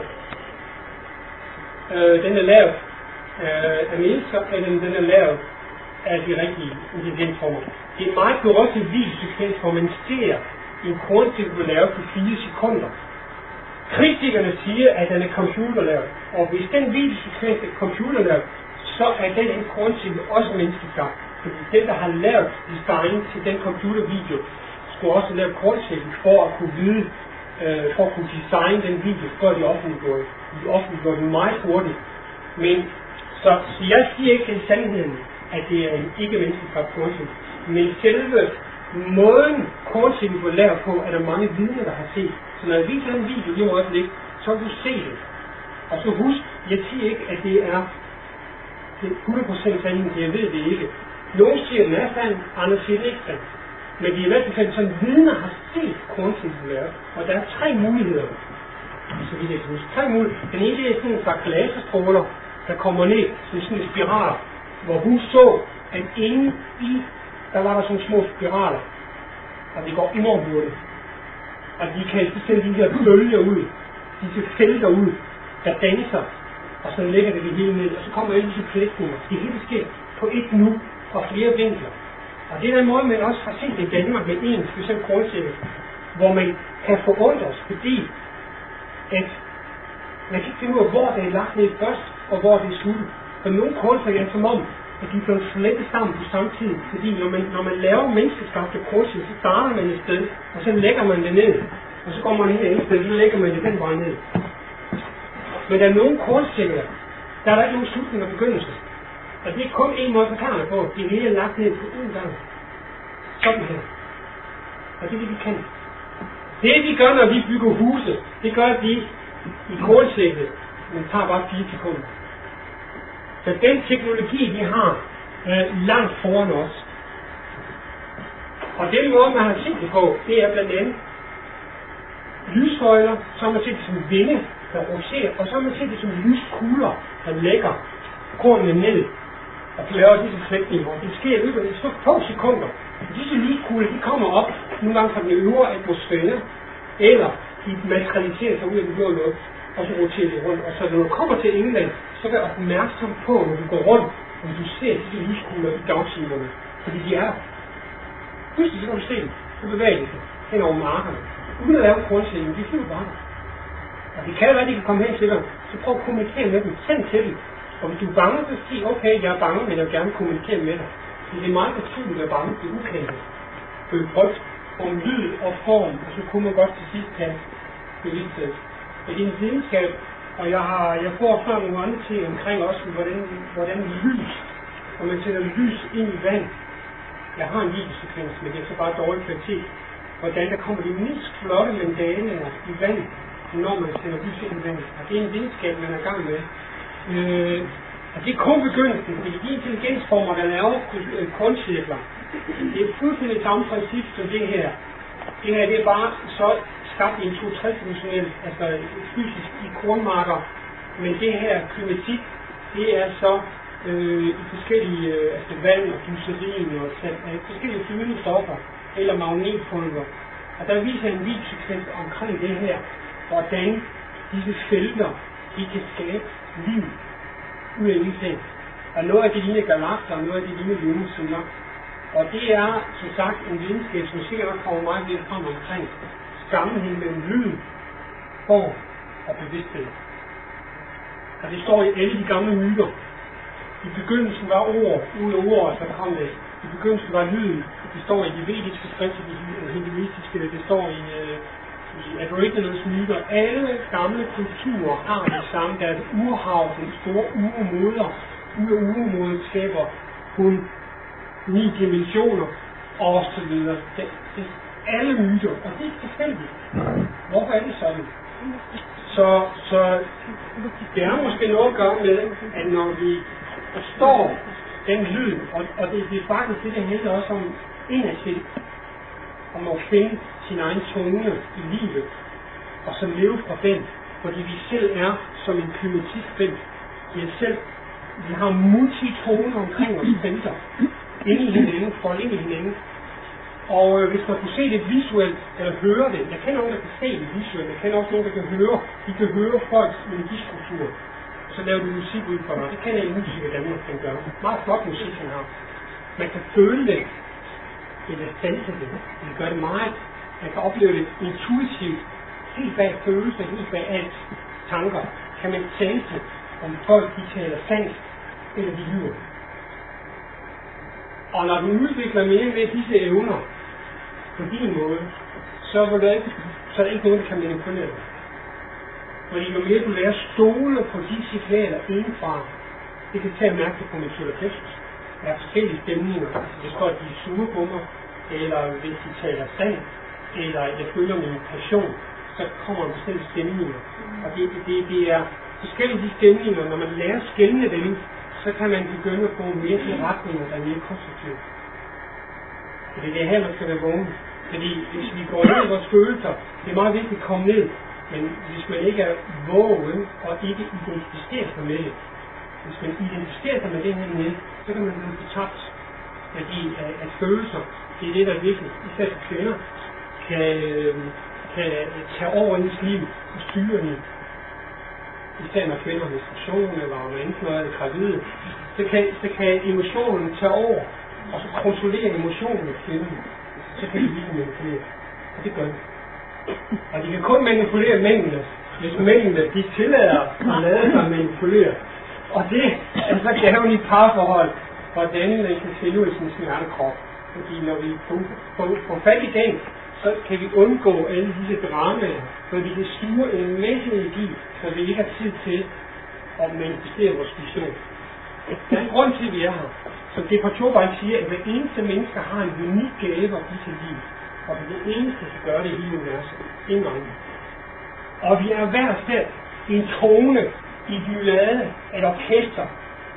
Den er lavet af mennesker, eller den er lavet af de rigtige intelligensformer. Det er en meget berygtet videosekvens, hvor man ser en kornsikker lavet på 4 sekunder. Kritikerne siger, at den er computerlavet, og hvis den videosekvens er computerlavet, så er den en kornsikker også menneskeskabt. Fordi den, der har lavet design til den computervideo, skulle også lave kornsikker for at kunne vide, for at kunne designe den video, før de offentliggjorde. De offentliggjorde den meget hurtigt. Men, så jeg siger ikke den sandheden, at det er en ikke-menneskeskabt kornsikker. Men selve måden kornsikker blev lavet på, er der mange vidner, der har set. Så når jeg viser den video lige om øjeblik, så kan du se det. Og så husk, jeg siger ikke, at det er 100% sandheden, jeg ved det ikke. Nogle siger, at den er sand, andre siger, det ikke sand. Men det er i hvert fald sådan, at vidner har set kornsikker lavet. Og der er 3 muligheder. Så vidt jeg kan huske. 3 muligheder. Den ene er sådan en slags laserstråler, der kommer ned som sådan en spiral, hvor hun så, at inde i, der var der sådan små spiraler. Og det går enormt hurtigt. Og de kan sende de her bølger ud, disse felter ud, der danser, og så lægger det hele ned, og så kommer alle disse flætninger. Det hele sker på et nu, fra flere vinkler. Og det er den måde, man også har set i Danmark med en speciel kornsikker, hvor man kan forundres, fordi at man kan ikke finde ud af, hvor det er lagt ned først, og hvor det er sluttet. For nogle kornsikker er som om, at de bliver flettet sammen på samme tid, fordi når man laver menneskeskabte kornsikker, så starter man et sted, og så lægger man det ned, og så går man her et sted, så lægger man det den vej ned. Men der er nogle kornsikker, der er der ikke nogen slutning og begyndelse. Og det er kun en måde at forklare på. Det hele er lagt ned på en gang. Sådan her. Og det er det, vi kan. Det vi gør, når vi bygger huse, det gør vi i kornsikker, men tager bare 4 sekunder. Så den teknologi, vi har, er langt foran os. Og den måde, man har set det på, det er blandt andet lyssøjler, så har man set det som vinge, der roterer, og så har man set det som lyskugler, der lægger kornene ned og laver disse flætninger. Det sker i løbet af så få sekunder. Disse lyskugler, de kommer op, nogle gange fra den øvre atmosfære, eller de materialiserer sig ud af den blå luft, og så roterer de rundt. Og så når du kommer til England, så vær opmærksom på, når du går rundt, og du ser disse lyskugler i dagtimerne, fordi de er. Pludselig så kan du se dem, så bevæger de sig hen over markerne. Uden at lave kornsikker, de flyver bare. Og det kan være, at de kan komme hen til dig, så prøv at kommunikere med dem, send til dem. Og hvis du er bange, så sig, okay, jeg er bange, men jeg vil gerne kommunikere med dig. Så det er meget naturligt at være bange, det er ukendte. Følg frygt om lyd og form, og så kunne man godt til sidst have bevidsthed. Det er en videnskab, og jeg får snart nogle andre ting omkring også, hvordan lys, og man sætter lys ind i vand. Jeg har en videosekvens, men det er så bare dårlig kvalitet. Hvordan der kommer de mest flotte mandalier i vand, når man sætter lys ind i vand. Og det er en videnskab, man er i gang med. Og det er kun begyndelsen, fordi de intelligensformer, der laver korncirkler, det er fuldstændig samme princip som det her. Det her det er bare så skabt i en 2-3-dimensionel, altså fysisk i kornmarker, men det her kymatik, det er så i forskellige vand og glycerin og forskellige flydende stoffer eller magnetpulver. Og der viser en videosekvens omkring det her, hvordan disse felter, de kan skabe liv ud af ingenting. Og noget af det ligner galakser, og noget af det ligner lunesoler. Og det er, som sagt, en videnskab, som sikkert nok kommer meget lidt frem omkring sammenhæng mellem lyd, form og bevidsthed. Og det står i alle de gamle myter. I begyndelsen var ord, ud af ord, så kom det. I begyndelsen var lyden. Det står i de vediske skrifter, de hinduistiske, det står i aboriginals myter. Alle gamle kulturer har det samme. Der er et urhav, den store uremoder. Ud af uremodet skaber hun 9 dimensioner og så videre. Det alle myter, og det er tilfældigt. Hvorfor er det sådan? Så det har måske noget at gøre med, at når vi forstår den lyd, og det er faktisk det handler også om indadtil, om at finde sin egen tone i livet, og så leve fra den, fordi vi selv er som en kymatisk felt. Vi har multitoner omkring os felter, inde i hinanden, folde ind i hinanden. Og hvis man kunne se det visuelt, eller høre det, jeg kender nogen, der kan se det visuelt, jeg kender også nogen, der kan høre, de kan høre folks melodistruktur. Så laver du musik ud for dig. Det kender en musiker i Danmark, kan gøre. Meget flot musik, han har. Man kan føle det, eller sanse det. Man kan gøre det meget. Man kan opleve det intuitivt, helt bag følelser, helt bag alt tanker. Kan man sanse, om folk de taler sandt, eller de lyver. Og når du udvikler mere med disse evner på din måde, så er der ikke nogen, der kan manipulere dig. Fordi jo mere du lærer at stole på de signaler indenfra, det kan tage mærke på min solarplexus. Der er forskellige stemninger. Det står, at de er sure på mig, eller hvis de taler sandt, eller jeg føler min passion, så kommer der forskellige stemninger. Og det er forskellige de stemninger, når man lærer at skelne dem, så kan man begynde at få mere til retninger, der er mere konstruktive. Det er her, man skal være vågen. Fordi hvis vi går ned i vores følelser, det er meget vigtigt at komme ned. Men hvis man ikke er vågen og ikke identificerer sig med det, hvis man identificerer sig med det her nede, så kan man blive betabt. Fordi at følelser, det er det, der virkelig, især for kvinder, kan tage over ens liv og styre det. Især når kvinder har menstruation eller enten når er gravide, så kan emotionen tage over og så kontrollere emotionen af kvinden. Så kan de lige manipulere. Og det gør de. Og de kan kun manipulere mængdene, hvis mængdene de tillader at lade sig manipulere. Og det er så gaven i parforhold, hvordan man kan finde ud af sin smertekrop. Fordi når vi får fat i den, så kan vi undgå alle disse dramaer, for vi kan styre en masse energi, så vi ikke har tid til at manifestere vores vision. Der er en grund til, at vi er her. Som Departure siger, at hver eneste menneske har en unik gave at give til liv. Og det eneste, der gør det i hele universet. Ingen andre. Og vi er hver selv en tone i dylade af et orkester.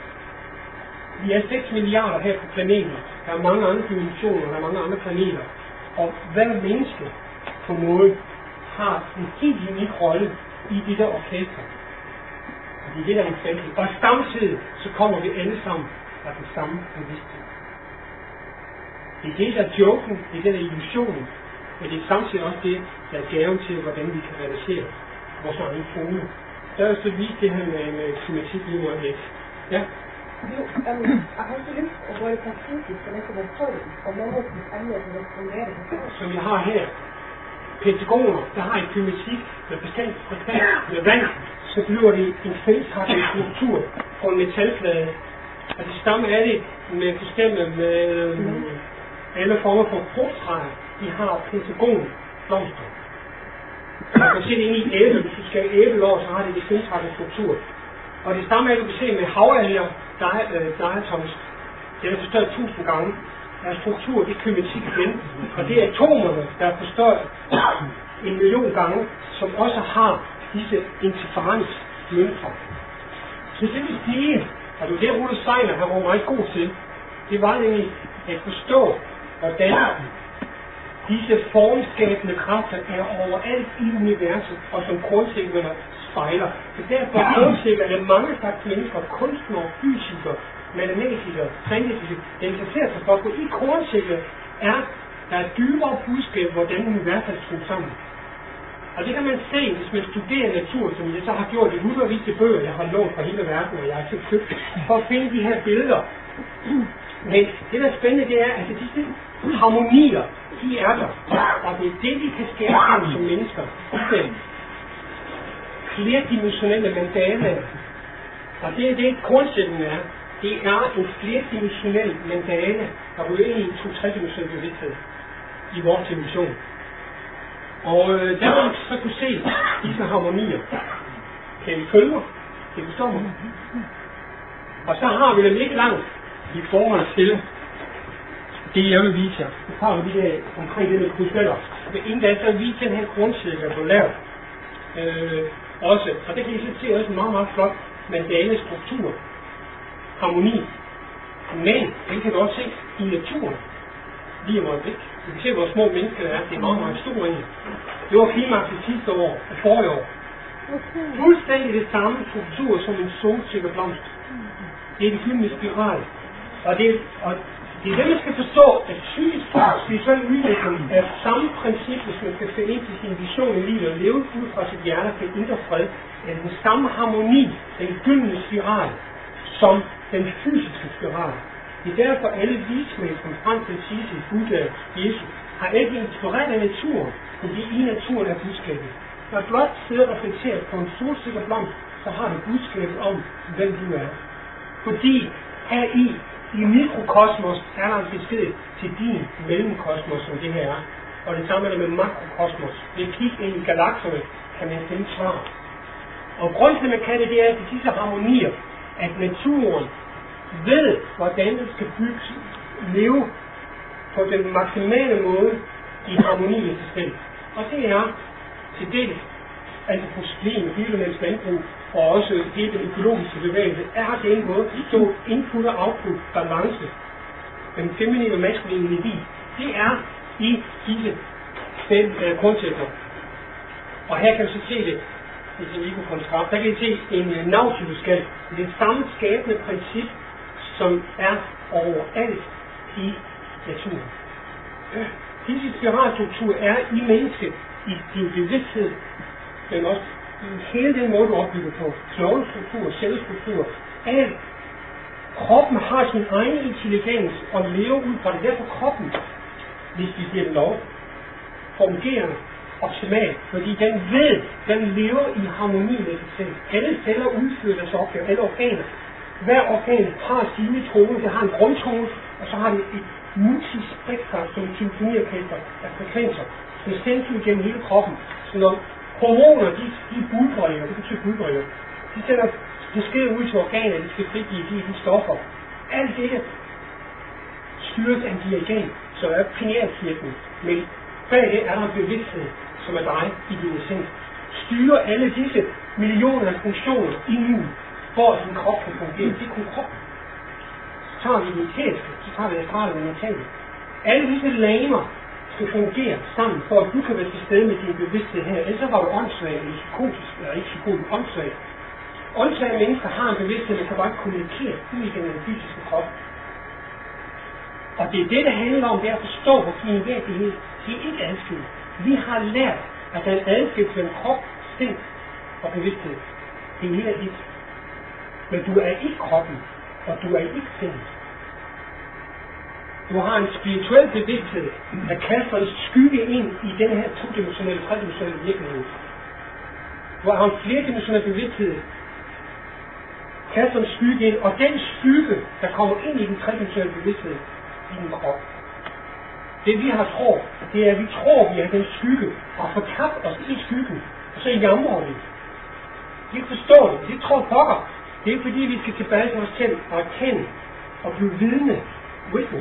Vi er 6 milliarder her på planeten. Der er mange andre dimensioner, der er mange andre planeter. Og hver menneske på måde har en helt unik rolle i det der orkester. Og det er det, der er en og samtidig så kommer vi alle sammen af den samme bevidsthed. Det er det, der er joken, det er det, der er illusionen, men det er samtidig også det, der er gaven til, hvordan vi kan realisere vores egen tone. Der er så vist det her med kymatik lige nu lidt. Ja? Jo, jeg har også lyst at gå i praktisk, så jeg kan være prøvet, og noget af det andet, som jeg har her. Pentagoner, der har en kymatik med bestemt frekvens med vand, så bliver det en fældsrettet struktur på en metalplade. Og det stammer af det med bestemte med alle former for frugttræer. De har pentagonblomster. Man kan se det inde i æble. Hvis du skal have æblelår, så har det fældsrettet struktur. Og det stammer af, du kan se med havalger, diatoms. Det er forstørret 1000 gange. Der er struktur, det er kymatik igen. Og det er atomerne, der er forstørret 1 million gange, som også har disse interferensmønstre. Så det vil sige, og det er det, Rudolf Steiner var meget god til, det var egentlig at forstå, hvordan Disse formskabende kræfter er overalt i universet, og som kornsikkerne spejler. Så derfor kornsikkerne mange slags mennesker, kunstnere, fysikere, matematikere, scientifikke, der interesserer sig for, at i kornsikkerne er der et dybere budskab, hvordan universet er skruet sammen. Og det kan man se, hvis man studerer natur, som jeg så har gjort i hundredvis af bøger, jeg har lånt fra hele verden, og jeg har købt, for at finde de her billeder. Men det, der er spændende, det er, at disse harmonier, de er der. Og det er det, vi kan skabe sammen som mennesker. Den flerdimensionelle mandala. Og det er det, kornsætten er. Det er en flerdimensionel mandala, der ryger ind i en 2-3-dimensionel bevidsthed i vores dimension. Og der vil man så kunne se disse harmonier. Kan vi følge mig? Kan vi forstå mig? Og så har vi det lidt langt i forhold til det, jeg vil vise jer. Så har vi det omkring det med krystaller. Men inden da, så vise den her grundcirkel, der blev lavet. Også. Og det kan I så se også en meget, meget flot mandala struktur. Harmoni. Men, den kan du også se i naturen. Lige om øjeblik. Du kan se, hvor små mennesker er. Det er meget, meget store egentlig. Det var klimakset sidste år og forrige år. Fuldstændig det samme struktur som en solsikkerblomst. Det er en gyldne spiral. Og det er det, man skal forstå, at psykisk spirituel udvikling er samme princip, hvis man skal finde ind til sin vision i livet og leve ud fra sit hjerte til indre fred, er den samme harmoni, den gyldne spiral, som den fysiske spiral. Det er derfor alle vismænd, som frem til Jesus, Buddha, Jesus, har ikke inspireret af naturen, fordi i naturen er budskabet. Når blot sidder og reflekterer på en solsikker blomst, så har du budskabet om, hvem du er. Fordi her i mikrokosmos er der en besked til din mellemkosmos, som det her er. Og det samme er det med makrokosmos. Ved at kigge ind i galakserne, kan man finde svar. Og grunden til, at man kan det, er, at disse harmonier, at naturen ved, hvordan den skal bygges, leve på den maksimale måde i harmoni med sig selv. Og det er til dels antroposofien, biologisk landbrug, og også hele den økologiske bevægelse, er det en måde, så input og output balance, den feminine og maskuline energi, det er i disse 5 grundsætter. Og her kan vi så se det, hvis jeg lige kunne kontrakt, der kan I se en nautilus-skal. Det er det samme skabende princip, som er overalt i naturen. Disse spiralstruktur er i mennesket, i din bevidsthed, men også i hele den måde, du opbygger på. Knoglestruktur, cellestruktur, alt. Kroppen har sin egen intelligens og lever ud fra det. Derfor kroppen, hvis vi giver den lov, fungerer optimalt, fordi den ved, den lever i harmoni med sig selv. Alle celler udfører deres opgave, alle organer. Hver organ har sine tone, det har en grundtone, og så har det et multispektrum, som et symfoniorkester af frekvenser, som sendes ud gennem hele kroppen. Så når hormoner, de budbringer, det betyder budbringer, de sender besked ud til organer, de skal frigive de stoffer. Alt det styres af en dirigent, som er pinealcirklen, men bag det er der en bevidsthed, som er dig i din essens. Styrer alle disse millioner af funktioner i nu, for at din krop kan fungere. Det er kun krop. Så tager vi den etæriske, så tager vi astrale og mentale. Alle disse lamer skal fungere sammen, for at du kan være til stede med din bevidsthed her. Ellers så var du åndssvag, eller psykotisk, eller ikke psykotisk, åndssvag. Åndssvage mennesker har en bevidsthed, der kan bare ikke kommunikere ud i den fysiske krop. Og det er det, der handler om, det er at forstå, hvor din virkelighed, de er ikke adskilt. Vi har lært, at der er adskilt mellem krop, sind og bevidsthed. Det hele er et. Men du er ikke kroppen, og du er ikke sindet. Du har en spirituel bevidsthed, der kaster en skygge ind i den her 2-dimensionelle, 3-dimensionelle virkelighed. Du har en flerdimensionel bevidsthed, kaster en skygge ind, og den skygge, der kommer ind i den 3-dimensionelle bevidsthed, i din krop. Det vi har tro, det er, at vi tror, vi er den skygge, og får tabt os i skyggen, og så jamrer vi. Vi ikke forstår det, det tror pokker. Det er fordi, vi skal tilbage til os selv og erkende og blive vidne, witness,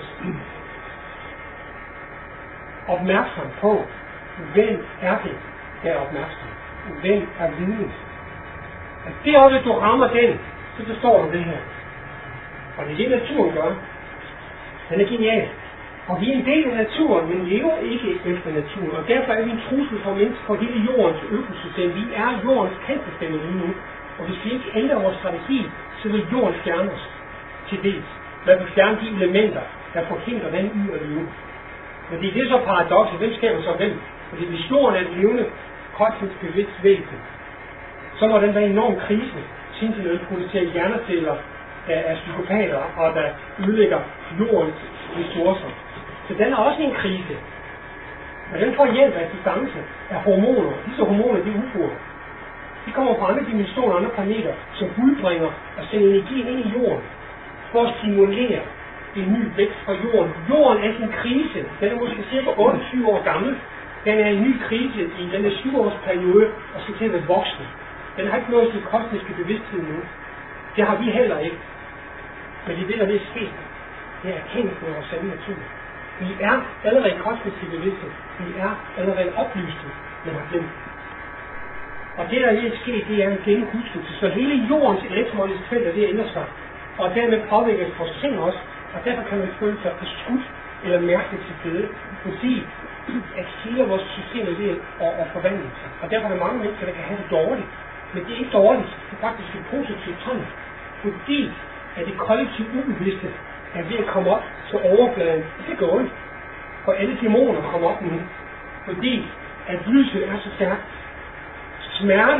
opmærksom på, hvem er det, der er opmærksom. Hvem er vidne. Og deroppe, du rammer den, så forstår du det her. Og det er det, naturen gør. Den er genial. Og vi er en del af naturen, men lever ikke efter naturen. Og derfor er vi en trussel for mennesker for hele jordens økosystem. Vi er jordens kantestemme lige nu. Og hvis vi ikke ændrer vores strategi, så vil jorden fjerne os til dels. Man vil fjerne de elementer, der forhindrer den ud at leve. Men det er så paradokset. Hvem skaber så hvem? Fordi hvis jorden er et levende, kosmisk bevidst væsen, så må den være en enorm krise, siden den producerer hjerneceller af psykopater, og der ødelægger jordens ressourcer. Så den er også en krise. Og den får hjælp af assistance af hormoner. Disse hormoner, det er UFO'er. De kommer fra andre dimensioner, andre planeter, som udbringer og sender energien ind i jorden, for at stimulere en ny vækst fra jorden. Jorden er en krise. Den er måske cirka 28 år gammel. Den er en ny krise i den 7-årsperiode, og skal til at være voksen. Den har ikke nået sin kosmiske bevidsthed nu. Det har vi heller ikke. Men det er det, der er sket. Det er erkendt med vores sande natur. Vi er allerede kosmiske bevidsthed. Vi er allerede oplyste, men har glemt. Og det, der er sket, det er en genhuskelse. Så hele jordens elektromagnetiske felt er ved at ændre sig. Og dermed påvirker vores sind også. Og derfor kan man føle sig beskudt eller mærke til stede. Fordi at hele vores system er ved at forvandle sig. Og derfor er der mange mennesker, der kan have det dårligt. Men det er ikke dårligt. Det er faktisk et positivt træn. Fordi at det kollektivt ubevidste er ved at komme op til overfladen. Det går ondt. For alle dæmoner kommer op nu. Fordi at lyset er så stærkt. Smerte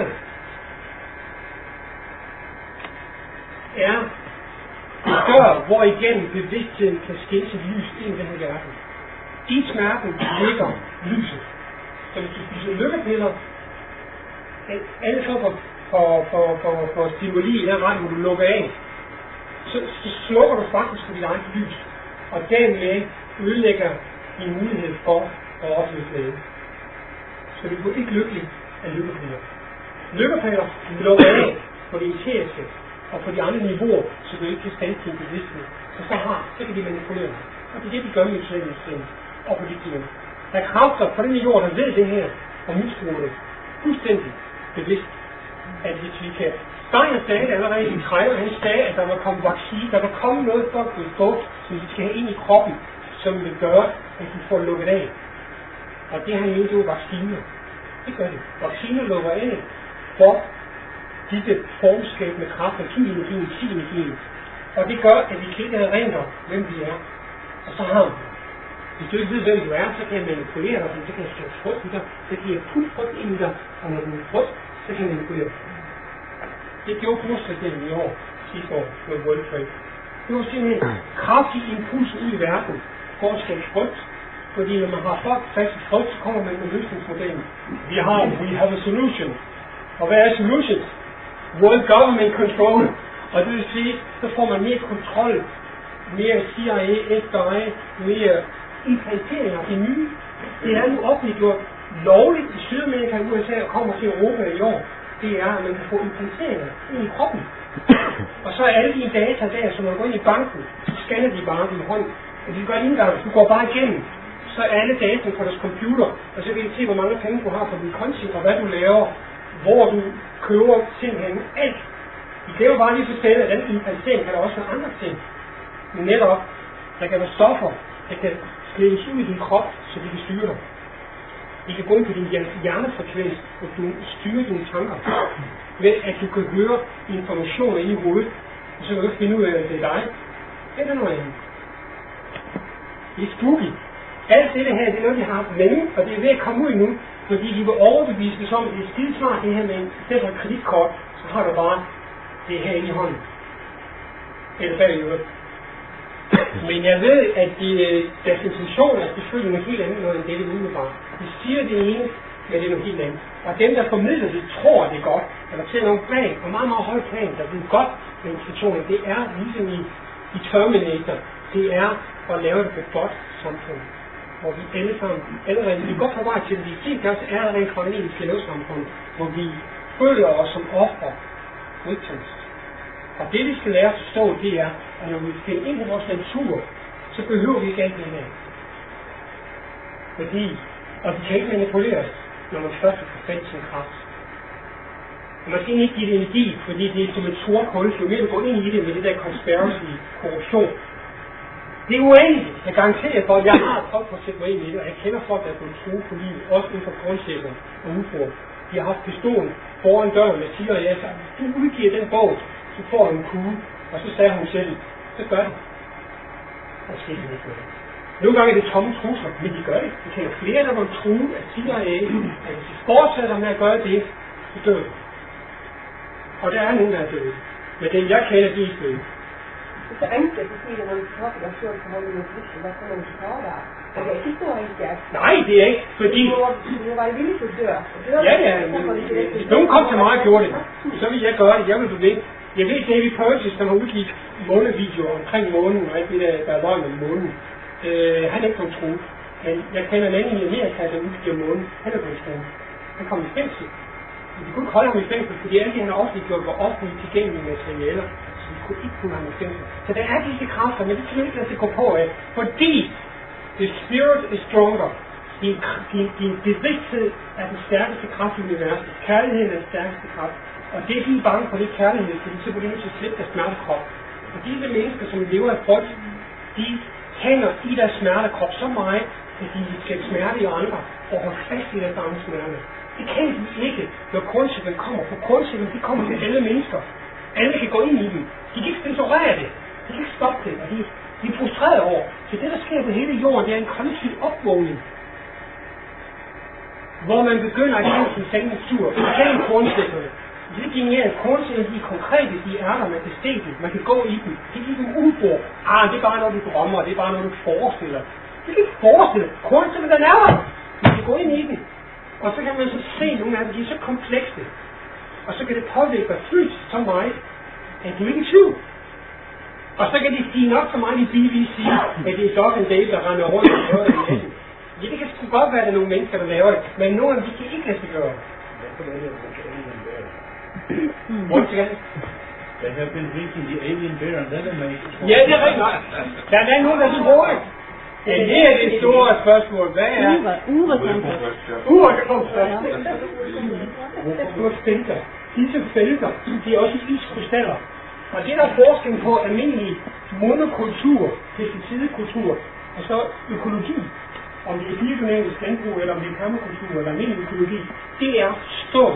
er en dør, hvor igennem bevidstheden kan skille sit lys ind i den her verden. I smerten ligger lyset. Så hvis du spiser lykkepiller, alle former for stimuli i den retning, hvor du lukker af, så slukker du faktisk for dit eget lys. Og dermed ødelægger din mulighed for at opleve glæde. Så du bliver ikke lykkelig af lykkepiller. Lykkepiller lukker af på det eteriske og på de andre niveauer, så du ikke kan stande din bevidsthed. Så kan de manipulere. Og det er det, de gør med udslægningssystemet og på de tider. Der er kræfter på den jord, der ved det her, og misbruger det fuldstændig bevidst, at hvis vi kan. Steiner sagde det allerede i 30'erne, han sagde, at der var kommet vaccine, der var kommet noget for at blive få, som vi skal have ind i kroppen, som vil gøre, at vi får lukket af. Og det har jo vacciner. Det gør det. Vacciner lukker af for disse formskabende kræfter, kinenergien, psykenergien. Og det gør, at vi kan ikke erindre, hvem vi er. Og så har vi. Hvis du ikke ved, hvem du er, så kan jeg manipulere dig, så kan jeg slå frygt i dig, så kan jeg putte frygt ind i dig, og når du er frygt, så kan jeg manipulere dig. Det gjorde kursregeringen i år, sidste år, med World Trade. Det var simpelthen kraftig impuls ud i verden, for at skabe frygt. Fordi når man har folk fast i frygt, så kommer man med løsningsmodellen. We have a solution. Og hvad er solution? World Government Control. Og det vil sige, så får man mere kontrol, mere CIA, FBI, mere implanteringer i nye. Det er nu offentliggjort lovligt i Sydamerika, USA og kommer til Europa i år. Det er, at man kan få implanteringer ind i kroppen. Og så er alle de data der, som man går ind i banken, så scanner de bare din hånd. Og de gør det indgang, du går bare igennem. Så er alle data på deres computer, og så kan de se, hvor mange penge du har på din konto, og hvad du laver, hvor du køber simpelthen alt. De kan jo bare lige fortælle, at den implantering kan der også være andre ting. Men netop, der kan være stoffer, der kan slædes ud i din krop, så de kan styre dig. De kan gå ind på din hjernefrekvens, og du styrer dine tanker. Ved at du kan høre informationer i hovedet, og så kan du finde ud af, at det er dig. Det er noget andet. Det er spooky. Alt det her, det er noget, de har haft længe, og det er ved at komme ud nu, fordi de vil overbevise os om, at det er skide smart det her med en stedet for kreditkort, så har du bare det her inde i hånden. Eller bag i øvrigt. Men jeg ved, at deres intention er selvfølgelig noget helt andet, end det umiddelbart. De siger det ene, men det er noget helt andet. Og dem, der formidler det, tror, det er godt. Eller til nogle plan, og meget, meget høj plan, der er godt med intentioner. Det er ligesom i Terminator. Det er at lave et godt samfund. Hvor vi alle sammen, allerede, vi er godt på vej til, at vi i er allerede kommet ind i et skældsamfund, hvor vi føler os som offer, victims. Og det vi skal lære at forstå, det er, at når vi finder ind i vores natur, så behøver vi ikke alt det her. Fordi, og det kan ikke manipuleres, når man først har fat sin kraft. Og man skal ikke give det energi, fordi det er som et sort hul, jo mere du går ind i det med det der conspiracy, korruption, Det er uendeligt. Jeg garanterer for, at jeg har folk på at sætte mig ind i det, og jeg kender folk, der er blevet truet på livet, også inden for grundchefer og UFO'er. De har haft pistolen foran døren med siger, og jeg sagde, du udgiver den bog, så får du en kugle. Og så sagde hun selv, så gør det. Og så skete det ikke noget. Nogle gange er det tomme trusler, men de gør det. De kender flere, der var truet af CIA, at hvis de fortsætter med at gøre det, så dør de. Og der er nogen, der er døde. Men den jeg kender, de er ikke døde. Det er så enkelt at sige, når man snakker om sjovt, så har vi noget trusler, hvad kan man svare der? Og det er ikke så enkelt. Nej, det er ikke, fordi... Du var villig til at dø. Ja, men hvis nogen kom til mig og gjorde det, så vil jeg gøre det. Jeg vil blive. Jeg ved, David Purchase, som har udgivet månevideoer omkring månen, og alt det der er løgn om månen. Han er ikke blevet truet. Men jeg kender en anden i Amerika, der udgiver månen. Han er blevet truet. Han kom i fængsel. Men de kunne ikke holde ham i fængsel, fordi alt det, han har offentliggjort, var offentligt tilgængelige materialer. Så de kunne ikke putte ham i fængsel. Så der er disse kræfter, men det kan ikke lade sig gå på af. Fordi the spirit is stronger. Din bevidsthed er den stærkeste kraft i universet. Kærligheden er den stærkeste kraft. Og det, de er bange for, det er kærlighed, fordi så bliver de nødt til at slippe deres smertekrop. Og disse mennesker, som lever af frygt, de hænger i deres smertekrop så meget, at de vil skabe smerte i andre og holde fast i deres egen smerte. Det kan de ikke, når kunstsætten kommer. For kunstsætten, de kommer til alle mennesker. Alle kan gå ind i dem. De kan ikke censurere det. De kan ikke stoppe det. Og de er frustrerede over. Så det, der sker på hele jorden, det er en kollektiv opvågning. Hvor man begynder at have sin sande natur. Gennem kunstsætterne. Det er genialt. Kunstsætterne, de er konkrete, de er der, man kan se dem. Man kan gå i dem. Det giver dem udbrug. Det er bare noget, du drømmer. Det er bare noget, du forestiller. Det kan ikke forestille. Kunstsætterne, den er der. Man kan gå ind i dem. Og så kan man så se nogle af dem, de er så komplekse. Og så kan det påvirke dig fysisk så meget, at du ikke er i tvivl. Og så kan de sige nok så meget i BBC, at det er Doc and Dave, der render rundt og laver det i natten. Ja, det kan sgu godt være, at der er nogle mennesker, der laver det, men nogle af dem, de kan ikke lade sig gøre det. Once again. They have been drinking the alien beer and that amazing. Ja, det er rigtigt nok. Der er nogen, der tror det. Ja, det er det store spørgsmål. Hvad er... Uret kommer først. Hvor felter. Disse felter, de er også iskrystaller. Og det der er forskel på almindelig monokultur, pesticidkultur, og så økologi, om det er biodynamisk landbrug, eller om det er permakultur, eller almindelig økologi, det er stå.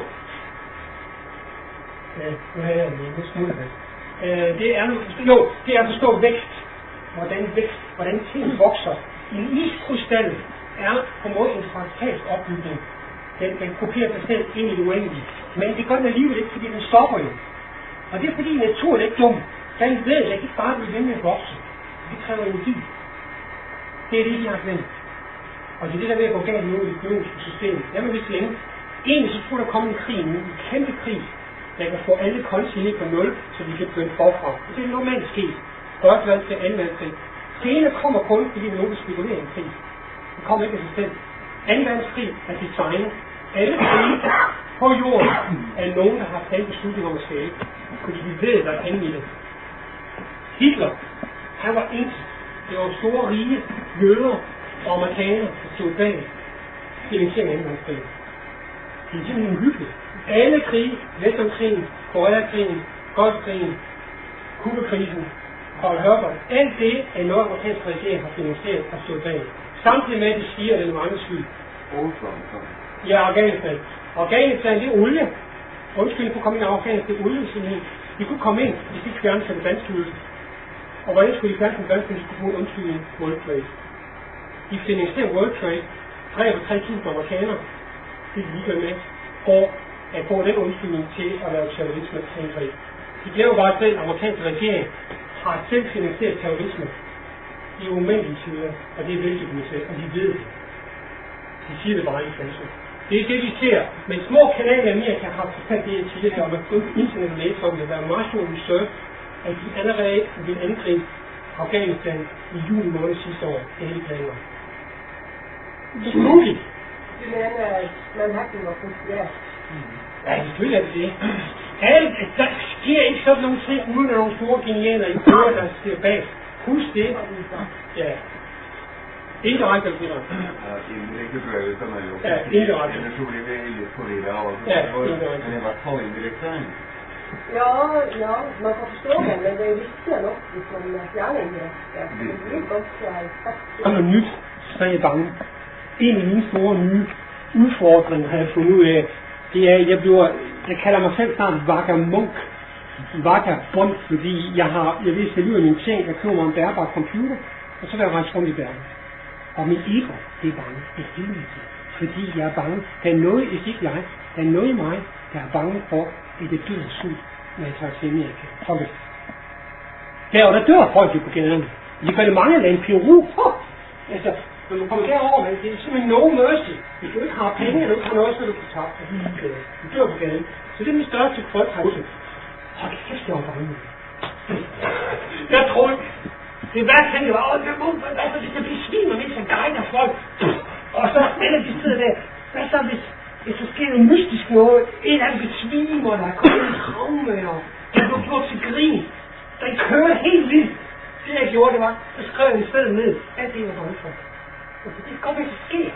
Ja, nu har jeg en smule vækst. Det er at forstå vækst. Hvordan ting vokser. En iskrystal er på en måde en fraktalsk opbygning. Den kopierer sig selv ind i det uendelige. Men det gør den alligevel ikke, fordi den stopper jo. Og det er fordi naturen er ikke dum. Den ved, at ikke bare blive ved med at vokse. Det kræver energi. Det er det, de har glemt. Og det er det, der er ved at gå galt i det biologiske system. Jeg vil vist længe. Egentlig så tror der komme en krig nu. En kæmpe krig. Der kan få alle kontinenter på 0, så de kan begynde forfra. Det er normalt sket. Første verdenskrig, anden verdenskrig. Senere kommer kun, fordi der er nogen, der spekulerer i en krig. Det kommer ikke af sig selv. Anden verdenskrig er designet. Alle krige på jorden er nogen, der har taget beslutning om at skabe. Fordi de ved, der er inde i det. Hitler, han var engelsk. Det var store rige jøder og amerikanere, der stod bag finansieringen af anden verdenskrig. Det er simpelthen uhyggeligt. Alle krige, Vietnamkrigen, Koreakrigen, Golfkrigen, Kubakrisen, Karl Herbert, alt det er noget, amerikansk regering har finansieret og stået bag. Samtidig med, at de siger, at det er mange skyld. Ja, Afghanistan. Afghanistan, det er olie. Undskyld, kunne komme ind i Afghanistan, det er olie simpelthen. De kunne komme ind, hvis de ikke fjerne til Taliban-styrelsen. Og hvordan skulle de fjerne til Taliban, hvis de skulle bruge en undskyldning World Trade? De finansierer World Trade, 3.000 amerikanere, det er de ligeglade med, for at få den undskyldning til at lave terrorisme og terrorisme. De glemmer bare selv, at amerikanske regering har selv finansieret terrorisme. De er umændelige tider, og det er veldokumenteret, og de ved det. De siger det bare i fængsel. Det er det, de ser. Men små kanaler i Amerika har fortalt det, jeg siger, om at gå på internet og læse om det, der er meget stor research, at de allerede vil angribe Afghanistan i juni måned sidste år. Det er helt planer. Det er muligt. Det er at Manhattan var konstrueret. Ja, selvfølgelig er det det. Der sker ikke sådan nogle ting, uden at nogle store genialer i kører, der ser bag. Husk det. Ja. Indirekte eller direkte? Ja, indirekte bør det sådan jo. Ja, indirekte. Den er så lidt på det der år. Ja, indirekte. Men det var for indirekte. Ja, man kan forstå det, men det er vigtigt nok, hvis man fjerner det. Ja, det er godt til at have noget nyt, så er jeg bange. En af mine store nye udfordringer har jeg fundet ud af, det er, at jeg kalder mig selv snart vagabond, fordi jeg vil sælge ud af mine ting, jeg køber mig en bærbar computer, og så vil jeg rejse rundt i verden. Og min ego, det er bange. Det er helvede. Fordi jeg er bange. Der er noget, der er noget i mig, der er bange for, at det dør sult, når jeg tager til Amerika. Folk der dør folk på gaden. De gør det mange lande en Peru. Altså, når man kommer derover, det er simpelthen no mercy. Hvis du ikke har penge, eller du ikke har noget, så er du på tabt. Du dør på gaden. Så det er min største frygt herude. Hold kæft, jeg var bange. Jeg troede, det værste han var, det kan blive svin, og mens han guider folk. Og så alle de sidder der. Hvad så, hvis der sker noget mystisk noget? En af dem besvimer, der er kommet en traume, og der blev gjort til grin. Den kører helt vildt. Det jeg gjorde, det var, så skrev jeg en sted ned. Alt det, jeg var bange for. Og det kan godt være, det sker.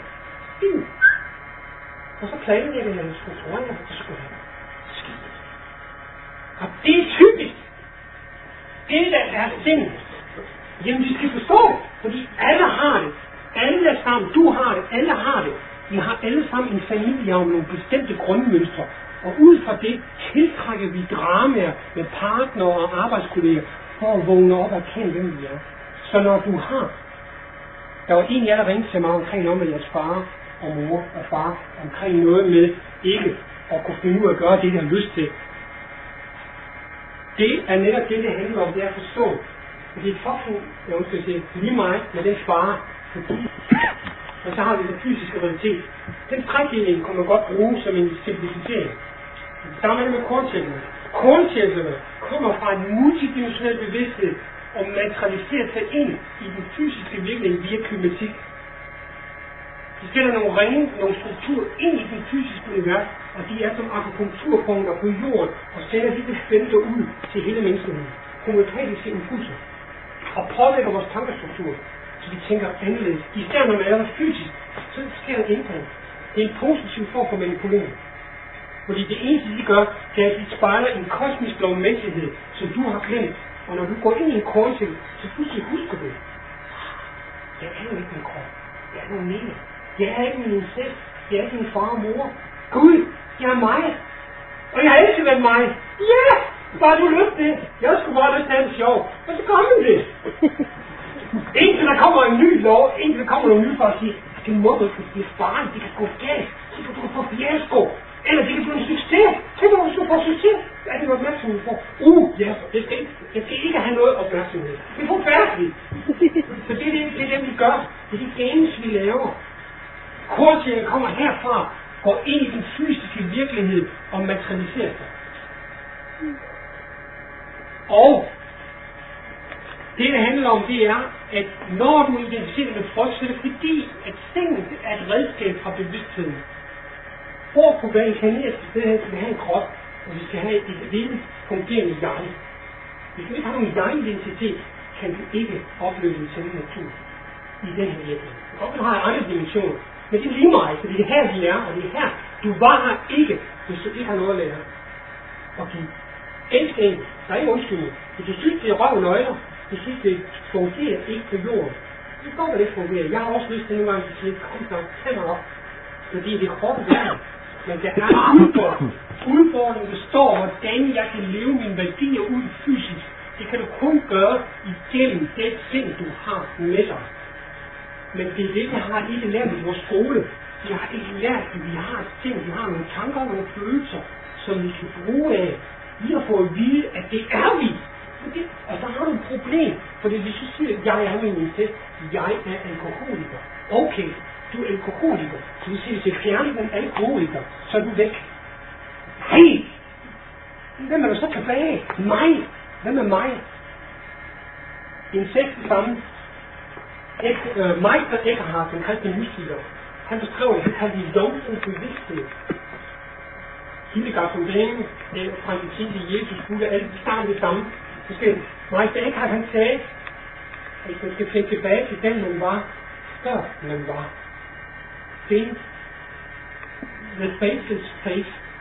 Og så planede jeg det, at jeg skulle tro, at det skulle have skidt. Og det er typisk. Det der er sind. Jamen, vi skal forstå det, fordi alle har det. Alle sammen, du har det, alle har det. Vi har alle sammen en familie om nogle bestemte grundmønstre. Og ud fra det tiltrækker vi dramaer med partnere og arbejdskolleger for at vågne op og kende, hvem vi er. Så når du har... Der var en af jer, der ringede til mig omkring noget med jeres far og mor og far, omkring noget med ikke at kunne finde ud af at gøre det, de har lyst til. Det er netop det handler om, det er at forstå. Fordi fucking, jeg skal sige, lige mig med den far, fordi, og så har vi den fysiske realitet. Den trækdeling kan man godt bruge som en simplificering. Det samme er det med korntæpperne. Korntæpperne kommer fra en multidimensionel bevidsthed og materialiserer sig ind i den fysiske virkelighed via kybernetik. De sætter nogle ringe, nogle strukturer ind i den fysiske univers, og de er som akupunkturpunkter på jorden og sætter de felter ud til hele menneskeheden. Homøopatiske impulser og påvirker vores tankestruktur, så vi tænker anderledes. Især når man er fysisk, så sker der ændring. Det er en positiv form for manipulering. Fordi det eneste, de gør, det er, at de spejler en kosmisk lovmæssighed, som du har glemt. Og når du går ind i en korncykel, så pludselig husker du. Jeg er jo ikke min krop. Jeg er noget mere. Jeg er ikke min incest. Jeg er ikke min far og mor. Gud, jeg er mig. Og jeg har altid været mig. Ja! Bare du lyst det. Jeg skulle bare lyst til at have det sjov. Og så gør man det. Indtil der kommer en ny lov, indtil der kommer nogle nye for at sige, det må du ikke, det er farligt, det kan gå galt. Så kan du få fiasko. Eller det kan blive en succes. Tænk dig, hvis du får succes. Hvad er det opmærksomhed for? Jeg skal ikke have noget opmærksomhed. Det er forfærdeligt. Så det er det, vi gør. Det er de games, vi laver. Kortserien kommer herfra, går ind i den fysiske virkelighed og materialiserer sig. Og det handler om, det er, at når du identificerer med folk, så er det fordi, at sindet er et redskab fra bevidstheden. For på hvad inkarneres det her, skal vi have en krop, og vi skal have et vildt fungerende jeg. Hvis du ikke har nogen jeg-identitet, kan du ikke opleve den sande natur i den her virkelighed. Og du har andre dimensioner, men det er lige meget, fordi det er her, vi er, og det er her. Du var her ikke, hvis du ikke har noget at lære. Og du elsker en, der er ikke undskyldning. Hvis du synes, det er røv og nøgler, du synes, det fungerer ikke på jorden, så går det ikke fungere. Jeg har også lyst til nogle gange at sige, kom så, tag mig op. Fordi det er hårdt værd. Men der er udfordring. Udfordringen består, hvordan jeg kan leve mine værdier ud fysisk. Det kan du kun gøre igennem det sind, du har med dig. Men det er det, jeg har ikke lært i vores skole. Jeg har ikke lært, at vi har ting, vi har nogle tanker og nogle følelser, som vi skal bruge af. Vi har fået at vide, at det er vi. Og så har du et problem. Fordi hvis du siger, at jeg er min incest, jeg er alkoholiker. Okay. Du er alkoholiker. Så vi siger, hvis jeg fjerner den alkoholiker, så er du væk. Hey! Hvem er der så tilbage? Mig! Hvem er mig? Incest det samme. Meister Eckhart, den kristne mystiker, han beskrev det, han kaldte det jomfru bevidsthed. Hildegard von Bingen, Frank til Jesus, Buddha, alle de starter det samme. Meister Eckhart, han sagde, at man skal finde tilbage til den, man var, før man var. Find the faceless face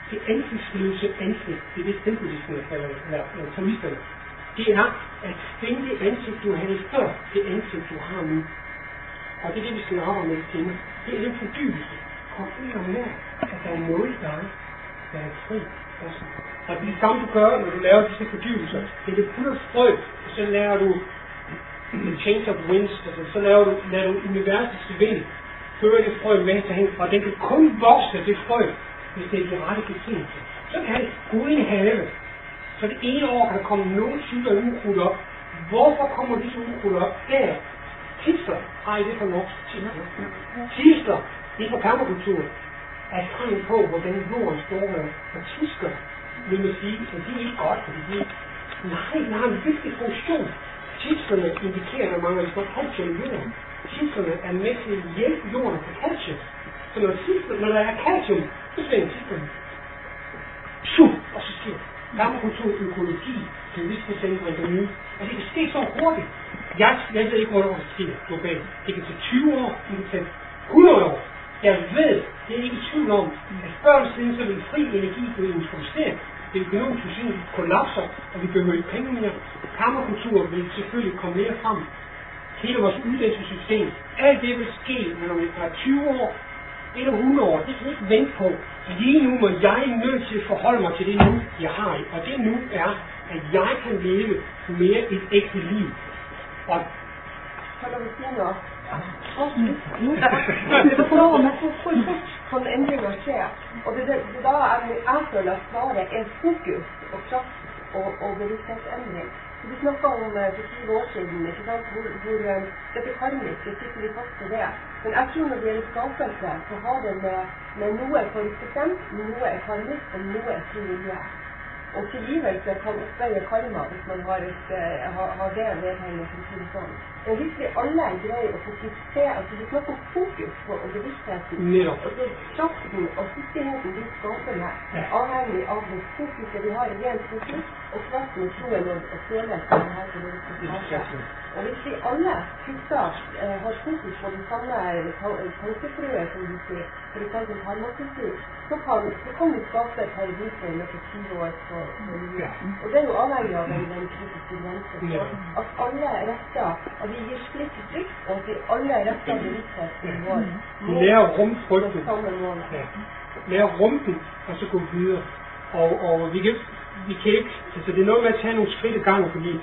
det ansigtsløse ansigt, det er det stenbuddhisterne kalder det, eller tamisterne, det er at finde det ansigt, du havde før det ansigt, du har nu. Og det er det, vi skal arbejde med til. Det er den fordybelse. Kom ind og mærk, at der er noget i dig, der er fri også. Og det er det samme, du gør, når du laver disse fordybelser. Det er det putter frø, og så lærer du change of winds, altså så lader du universets vind føre det frø med sig hen, og den kan kun vokse det frø, hvis det er de rette betingelser. Så kan det gå ind i havet. Så det ene år kan der komme nogle typer ukrudt op. Hvorfor kommer disse ukrudt op? Der. Tister. Ej, det er for norsk. Tister. Det er for permakultur. Er et tegn på, hvordan jorden står her. Og tisker, vil man sige, at de er ikke godt, fordi de nej, har en vigtig funktion. Tisterne indikerer, at der mangler lidt calcium i jorden. Tisterne er med til at hjælpe jorden på calcium. Så når der er calcium, så svinger tisterne. Og så sker permakultur, økologi, bevidsthed ændring og nye. Og det kan ske så hurtigt. Jeg ved ikke, hvor det sker globalt. Det kan tage 20 år, det kan tage 100 år. Jeg ved, det er ikke i tvivl om, at før eller siden, så vil fri energi blive introduceret. Det økonomiske system kollapser, og vi behøver ikke penge mere. Permakultur vil selvfølgelig komme mere frem. Hele vores uddannelsessystem, alt det vil ske, når vi har 20 år eller 100 år. Det kan ikke vente på. Lige nu må jeg nødt til at forholde mig til det nu, jeg har. Og det nu er, at jeg kan leve mere et ægte liv. Og kan du sige noget? Det får man sånne endringer skjer. Og det da jeg føler at svaret er fokus og kraft og bevissthetsendring. Så vi snakker om for 20 år siden, ikke sant, hvor dette karmiske sitter vi fast på det. Men jeg tror når det gjelder skapelse, så har det med noe forutbestemt, noe er karmisk og noe er fri vilje. Og tilgivelse kan oppveie karma hvis man har det vedhengende som sier sånn. Men hvis vi alle greier å fokusere, altså vi snakker om fokus på og bevisstheten, og så kraften og sikkerheten vi skaper her, er avhengig av det fokuset vi har i rent fokus, og kraften og troen og følelsen vi har på det vi skal ta. Og hvis vi alle kutter har fokus på den samme tankefrøet som du sier, for eksempel karmakultur, så kan vi skape et paradis i løpet 20 år på livet. Og det er jo avhengig av den kritiske grensen. At alle retter, at vi gir splitt i stygt, og at vi alle retter bevisstheten vår. Lære rumfrygten. Lære rumpen, og så gå videre. Og vi kan ikke, altså det er noget med at tage nogle skridt i gang, fordi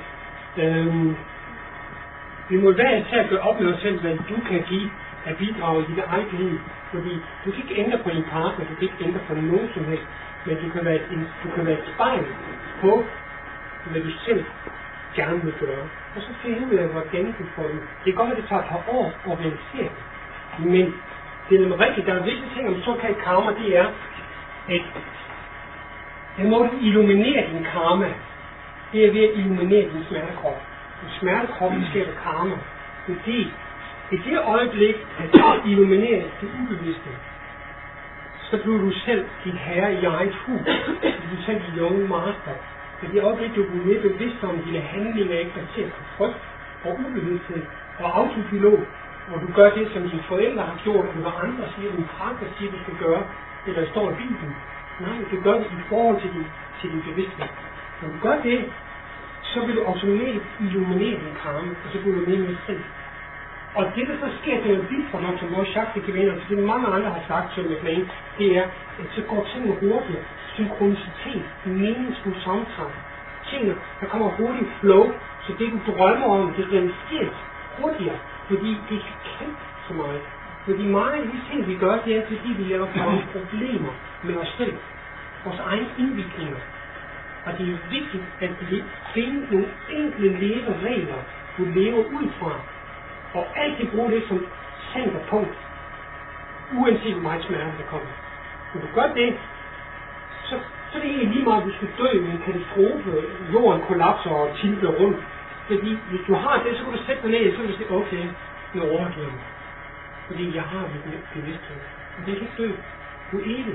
vi må være til at gøre op med os selv, hvad du kan give af bidrag i dit eget liv. Fordi du kan ikke ændre på din partner, du kan ikke ændre på nogen som helst, men du kan være et spejl på, hvad du selv gerne vil gøre. Og så finde ud af, hvordan du får det. Det er godt, at det tager et par år at realisere det. Men det er rigtigt, der er visse ting om såkaldt karma, det er, at det må du illuminere din karma. Det er ved at illuminere din smertekrop. Og smertekroppen skaber karma. Fordi i det øjeblik, at du illuminerer det ubevidste, så bliver du selv dit herre i eget hus. Du er selv dit young master. I det øjeblik, du bliver mere bevidst om, dine handlinger ikke baseret på frygt og ubevidsthed og autopilot, og du gør det, som dine forældre har gjort, og hvad andre siger, din praksis siger, du skal gøre, eller står i Bibelen. Nej, du gør det i forhold til din bevidsthed. Når du gør det, så vil du automatisk illuminere din karma, og så bliver du mere med selv. Og det, der så sker, det er jo vildt for mig, som vores Shakti-kvinder, og det mange andre har sagt, som McLean, det er, at så går tingene hurtigt. Synkronicitet, meningsfuld samtræk. Tingene, der kommer hurtigt flow, så det du drømmer om, det realiseres hurtigere, fordi det ikke kan så meget. Fordi meget af de ting, vi gør, det er, fordi vi laver mange problemer med os selv. Vores egne indviklinger. Og det er vigtigt, at vi finder nogle enkle leveregler, du lever ud fra. Og altid bruge det som centerpunkt, uanset hvor meget smerte der kommer. Når du gør det, så er det egentlig lige meget, at du skal dø med en katastrofe, jorden kollapser og tilter rundt. Fordi hvis du har det, så kan du sætte dig ned, så kan du sige, okay, nu overgiver jeg mig. Fordi jeg har mit bevidsthed. Og det er ikke dø. Du er evig.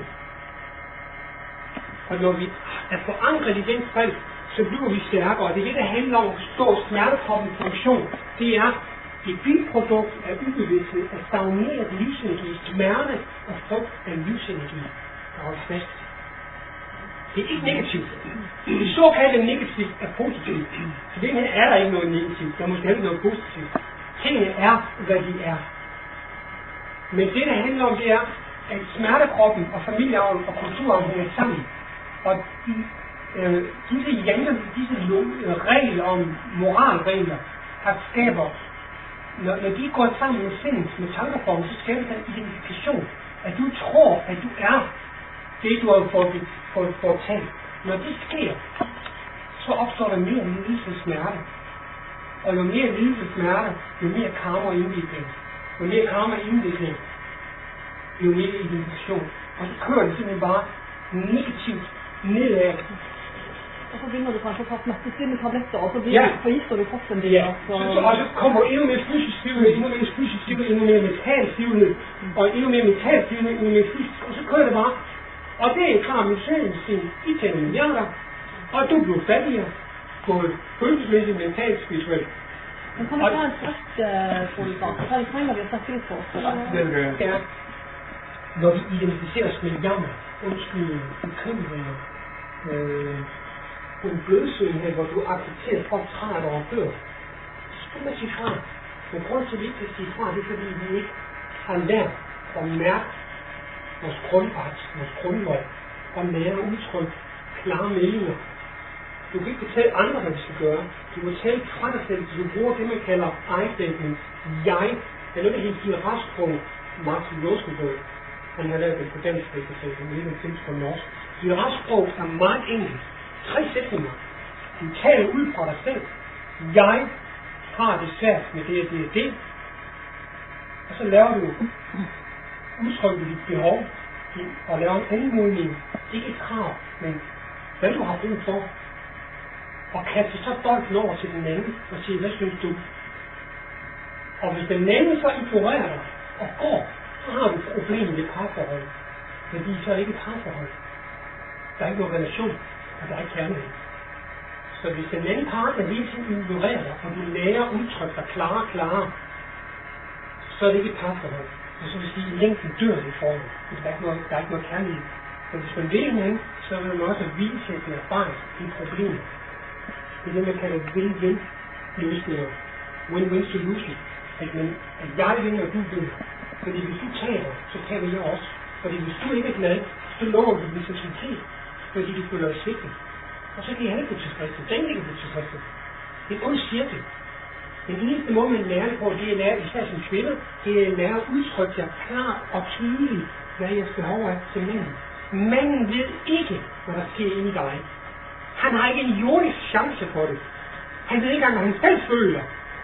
Og når vi er forankret i den fred, så bliver vi stærkere. Og det er det, der handler om at forstå smertekroppens funktion. Det er et biprodukt af ubevidsthed, af stagneret livsenergi, smerte og frygt af livsenergi, der holder fast. Det er ikke negativt. Det såkaldte negativt er positivt. Så det her er der ikke noget negativt. Der er måske heller noget positivt. Tingene er, hvad de er. Men det, der handler om, det er, at smertekroppen og familiearven og kulturarven hænger sammen. Og disse regler om moralregler, skaber, når de går sammen med sindet, med tankeformen, så skaber den identifikation, at du tror, at du er det, du har fået talt. Når det sker, så opstår der mere lidelse og smerte. Og jo mere lidelse og smerte, jo mere karma og indvikling. Jo mere karma og indvikling, jo mere identifikation. Og så kører det simpelthen bare negativt nedad. Og så begynner du kanskje å ta smertestillende tabletter, og så forgifter du kroppen din. Ja, så kommer endnu mere fysisk stivhed, endnu mere fysisk stivhed, endnu mere mental stivhed, og endnu mere mental stivhed, endnu mere fysisk, og så kører det bare. Og det er klart med sin de tæller milliarder, og du bliver fattigere, både følelsesmæssigt, mentalt, spirituelt. Men kan vi ta en stressforetak? Hva trenger vi å sette ut på? Det er, når vi identificerer os med jammer, undskyld, bekymringer, en blødsøgenhed, hvor du accepterer folk træet over før, så skal man sige fra. Men grund til, at vi ikke kan sige fra, det er, fordi vi ikke har lært at mærke vores grundret, vores grundvold, og lære udtryk, klare meldinger. Du kan ikke fortælle andre, hvad de skal gøre. Du må tale fra dig selv, så du bruger det, man kalder I-statement. Jeg er noget, der helt giver rastsprog. Martin Rosenberg, han har lavet det på dansk, det kan ikke findes på norsk. Dit rastsprog er meget enkelt. 3 sætninger. Du taler ud fra dig selv. Jeg har det svært med det og det og det. Og så laver du udtrykker dit behov og laver en anmodning. Ikke et krav, men hvad du har brug for. Og kaste så bolden over til den anden og sige, hvad synes du? Og hvis den anden så ignorerer dig og går, så har du problemer med parforhold. Fordi så er det ikke et parforhold. Der er ikke nogen relation, og der er ikke kærlighed. Så hvis den anden partner hele tiden ignorerer dig, og du lærer udtryk dig klare, så er det ikke et parforhold. Og så vil sige, at længden dør det i forhold. Der er ikke noget kærlighed. Men hvis man vil hinanden, så vil man også vise sin erfaring i problemer. Det er det, man kalder win-win løsninger. Win-win solution. At jeg vinder, og du vinder. Fordi hvis du taber, så taber jeg også. Fordi hvis du ikke er glad, så lover du din sensibilitet. Fordi du føler dig svigtet. Og så kan I alle blive tilfredse. Den ikke blive tilfredse. Det er en ond cirkel. Den eneste måde, man lærer det på, det er at lære, især som kvinder, det er at lære at udtrykke jer klart og tydeligt, hvad jeres behov er til manden. Manden ved ikke, hvad der sker inde i dig. Han har ikke en jordisk chance for det. Han ved ikke engang, hvad han selv føler.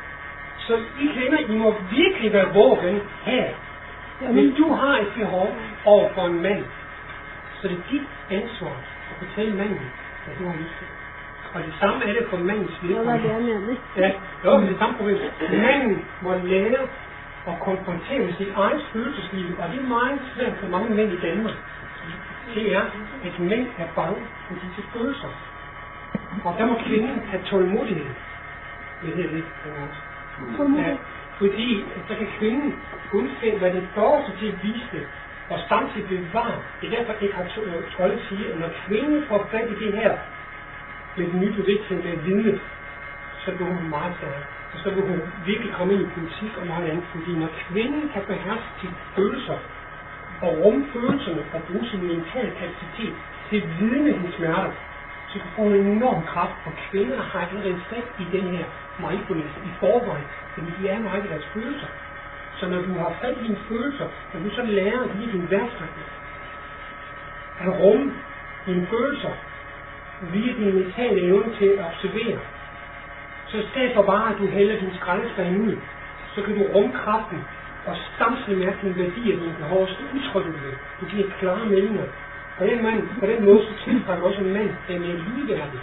Så I kvinder, I må virkelig være vågen her. Hvis du har et behov over for en mand, så det er dit ansvar at fortælle manden, hvad du har lyst til. Og det samme er det for mandens vedkommende. Ja, det er det samme problem. Manden må lære at konfrontere med sit eget følelsesliv, og det er meget svært for mange mænd i Danmark. Det er, at mænd er bange for disse følelser. Og der må kvinden have tålmodighed. Det her lidt. Ja, fordi så kan kvinden undfinde, hvad det står til at vise det, og samtidig bevare. Det er derfor, ikke har Trolle sige, at når kvinden får fat i det her, med den nye bevidsthed med vidnet, så bliver hun meget stærk. Og så vil hun virkelig komme ind i politik og meget andet, fordi når kvinden kan beherske sine følelser, og rumme følelserne og bruge sin mentale kapacitet til at vidne hendes smerter, så kan få en enorm kraft, og kvinder har en respekt i den her mindfulness i forvejen, fordi de er meget i deres følelser. Så når du har fat i dine følelser, når du så lærer lige din værktrækning, at rumme dine følelser, via din mentale evne til at observere, så i stedet for bare, at du hælder din skraldespand ud, så kan du rumme kraften, og samtidig med dine værdier, dine behov, så udtrykker du det. Du giver klare meldinger. På den måde, så tiltrækker også en mand, der er mere ligeværdig.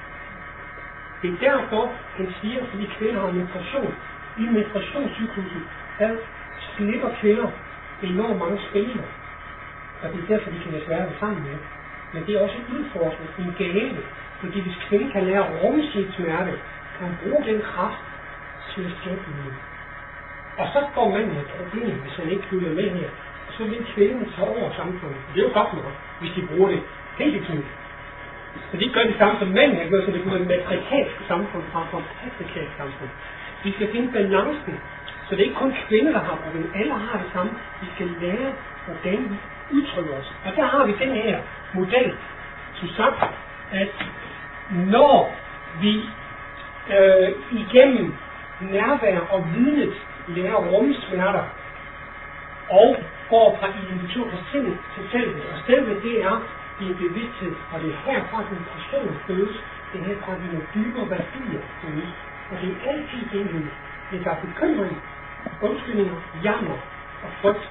Det er derfor, han siger, at de kvinder har menstruation. I menstruationscyklusen, der slipper kvinder enormt mange spændende. Og det er derfor, de kan være svære sammen med. Men det er også en udfordring, en gave. Fordi hvis kvinden kan lære at rumme sit smerte, kan hun bruge den kraft til at skabe noget. Og så får manden et problem, hvis han ikke følger med her. Så vil kvinden tage over samfundet. Det er jo godt nok, hvis de bruger det helt i tid. Så de gør det samme som mænd har gjort, så det bliver et matriarkalsk samfund frem for et patriarkalsk samfund. Vi skal finde balancen, så det er ikke kun kvinder, der har problemer. Alle har det samme. Vi skal lære, hvordan vi udtrykker os. Og der har vi den her model, som sagt, at når vi igennem nærvær og vidnet lærer at rumme smerter, og går fra identifikation fra sindet til selvet. Og selvet, det er din bevidsthed, og det er herfra, din person føles. Det er herfra, dine dybere værdier føles. Og det er altid det, hvis der er bekymring, undskyldninger, jammer og frygt,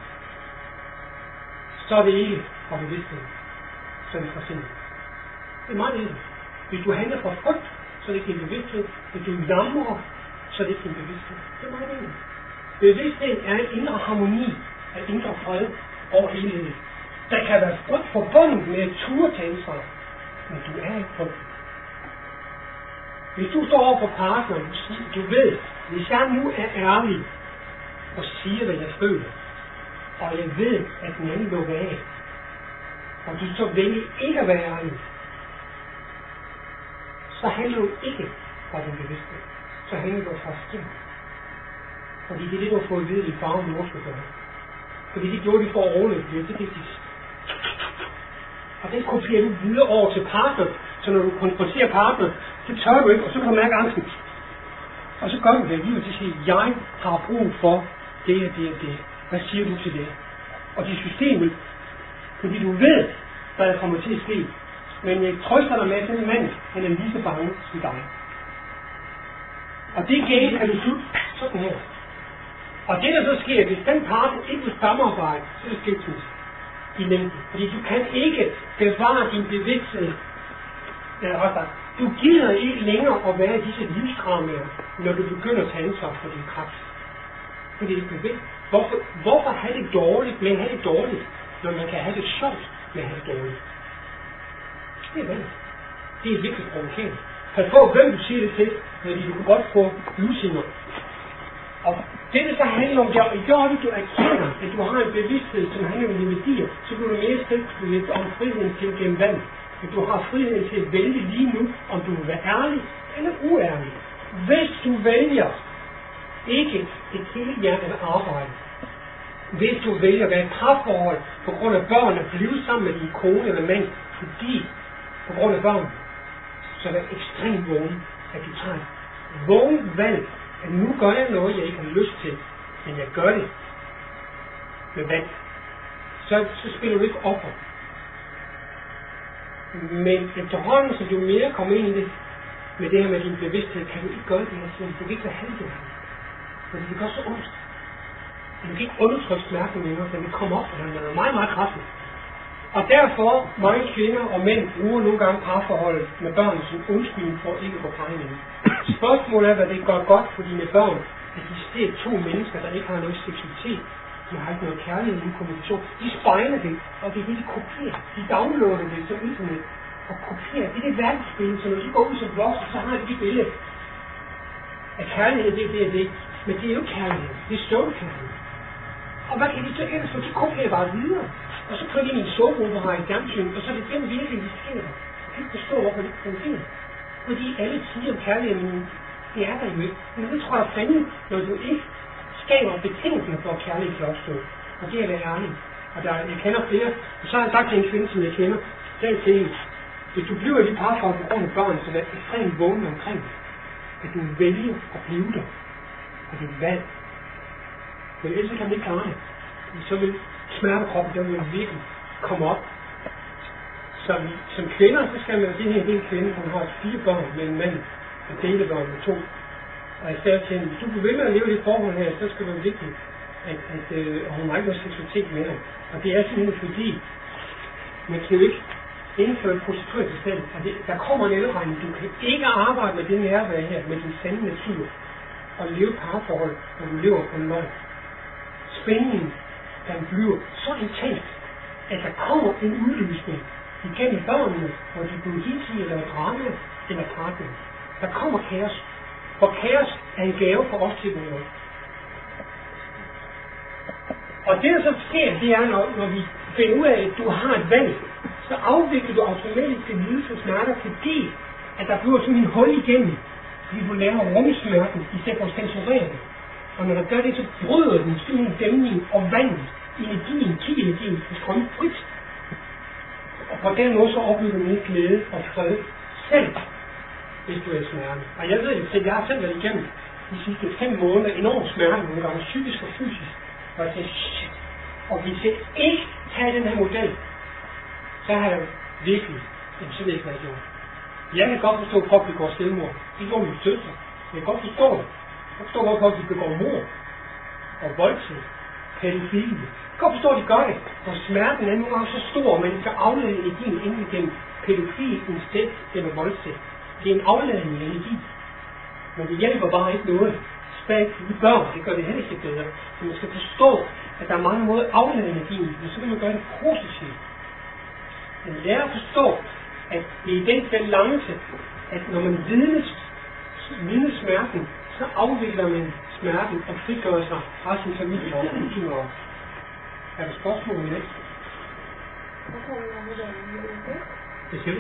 så er det ikke fra bevidsthed, så er det fra sindet. Det er meget enkelt. Hvis du handler fra frygt, så er det ikke din bevidsthed. Hvis du jammer, så er det ikke din bevidsthed. Det er meget enkelt. Bevidsthed er en indre harmoni, af indre fred og helhed. Der kan være frygt forbundet med at turde tage ansvar, men du er ikke frygt. Hvis du står over for partneren, du ved, hvis jeg nu er ærlig og siger, hvad jeg føler, og jeg ved, at den anden lukker af, og du så vælger ikke at være ærlig, så handler du ikke fra din bevidsthed. Så handler du fra skin. Fordi det er det, du har fået at vide, at farven nu skal gøre. Fordi det gjorde de for at overleve, det er det. Og den kopierer du videre over til partner, så når du konfronterer partner, så tør du ikke, og så kan du mærke angsten. Og så gør du det alligevel til at sige, jeg har brug for det og det og det. Hvad siger du til det? Og det er systemet, fordi du ved, hvad der kommer til at ske. Men jeg trøster dig med, at denne mand, han er lige så bange som dig. Og det game kan du slutte sådan her. Og det der så sker, hvis den partner ikke vil samarbejde, så er det skilsmisse i længden. Fordi du kan ikke bevare din bevidsthed. Du gider ikke længere at være i disse livsdramaer, når du begynder at tage ansvar for din kraft. Fordi det er bevidst. Hvorfor have det dårligt med at have det dårligt, når man kan have det sjovt med at have det dårligt? Det er vel. Det er virkelig provokerende. Pas på, hvem du siger det til, fordi du kan godt få lusinger. Og det så handler om, at i du erkender, at du har en bevidsthed, som handler om dine værdier, så bliver du mere selvbevidst om friheden til gennem valg. At du har friheden til at vælge lige nu, om du vil være ærlig eller uærlig. Hvis du vælger ikke et hele hjertet arbejde, hvis du vælger at være i parforhold på grund af børn og blive sammen med din kone eller mand, fordi på grund af børn, så er det ekstremt vågen, at du tager et vågen valg, at nu gør jeg noget, jeg ikke har lyst til, men jeg gør det med valg. Så spiller du ikke offer. Men efterhånden, så du mere kommer ind i det, med det her med din bevidsthed, kan du ikke gøre det her siden. Du kan ikke være halvdelen. Fordi det gør så ondt. Du kan ikke undertrykke smerten længere, så det kommer op, og den er meget, meget kraftigt. Og derfor, mange kvinder og mænd bruger nogle gange parforholdet med børn som undskyldning for ikke at gå plejning. Spørgsmålet er, hvad det gør godt for dine børn, at de ser to mennesker, der ikke har noget seksualitet. De har ikke noget kærlighed i kommunikation. De spejler det, og det er det, de kopierer. De downloader det som internet og kopierer. Det er det verdensbillede, så når de går ud som vokser, så har de det billede af kærlighed, det. Men det er jo kærlighed. Det er stålkærlighed. Og hvad kan de så ellers, for de kopierer bare videre. Og så kører de ind i en sovegruppe og har en fjernsyn, og så er det den virkelig, de sker. Jeg kan ikke forstå, hvorfor det ikke fungerer. Fordi alle siger om kærlighed, men det er der jo ikke. Men det tror jeg fandme, når du ikke skaber betingelser for, at kærlighed kan opstå. Og det er at være ærlig. Og jeg kender flere, og så har jeg sagt til en kvinde, som jeg kender, sagde til hende, hvis du bliver i dit parforhold på grund af børn, så er ekstremt vågen omkring det. At du vælger at blive der. Og det er et valg. Men ellers kan man ikke klare det. Så vil smertekroppen, den vil virkelig komme op. Som kvinder, så skal man sige, at det er en kvinde, som har 4 børn med en mand, og delebørn med 2. Og jeg sagde til hende, hvis du bliver ved med at leve i det forhold her, så skal det være vigtigt, at hun har ikke noget seksualitet med dig. Og det er simpelthen fordi, man kan jo ikke indføre prostitueret sig selv. Og der kommer en elregning. Du kan ikke arbejde med det nærvær her, med din sande natur, og leve parforhold, når du lever på en løgn. Spændingen, den bliver så intens, at der kommer en udløsning igennem børnene, hvor de bliver hit eller drama eller partner. Der kommer kaos. For kaos er en gave for os til vores. Og det der så sker, det er, når vi finder ud af, at du har et valg, så afvikler du automatisk din lidelse smerter, fordi at der bliver sådan en hul igennem, fordi du laver rumsmerten, i stedet for at censurere det. Og når der gør det, så bryder den sådan en dæmning og vandet, energien, ki-energien, kan strømme frit. Og på den måde så opbygger man ikke glæde og fred selv, hvis du er i smerte. Og jeg ved det, jeg har selv været igennem de sidste 5 måneder enormt smerte, nogle gange psykisk og fysisk. Og jeg tænkte, shit, og hvis jeg ikke tager den her model, så har jeg virkelig, så ved jeg ikke, hvad jeg gjorde. Jeg kan godt forstå, at folk begår selvmord. Det gjorde min søster. Jeg kan godt forstå det. Jeg kan forstå, at folk begår mord og voldtægt, pædofile. Jeg kan godt forstå, at de gør det. Og smerten er nogle gange så stor, at man skal aflade energien inden igennem pædofil, incest eller voldtægt. Det er en afladende energi. Men det hjælper bare ikke noget. Spæk de børn, det gør det heller ikke bedre. Så man skal forstå, at der er mange måder at aflade energien, men så kan man gøre det positivt. Men lære at forstå, at det er den balance, at når man vidner smerten, så afvikler man smerten og frigør sig fra sin familie og kultur. Er der spørgsmål om det? Hvad siger du?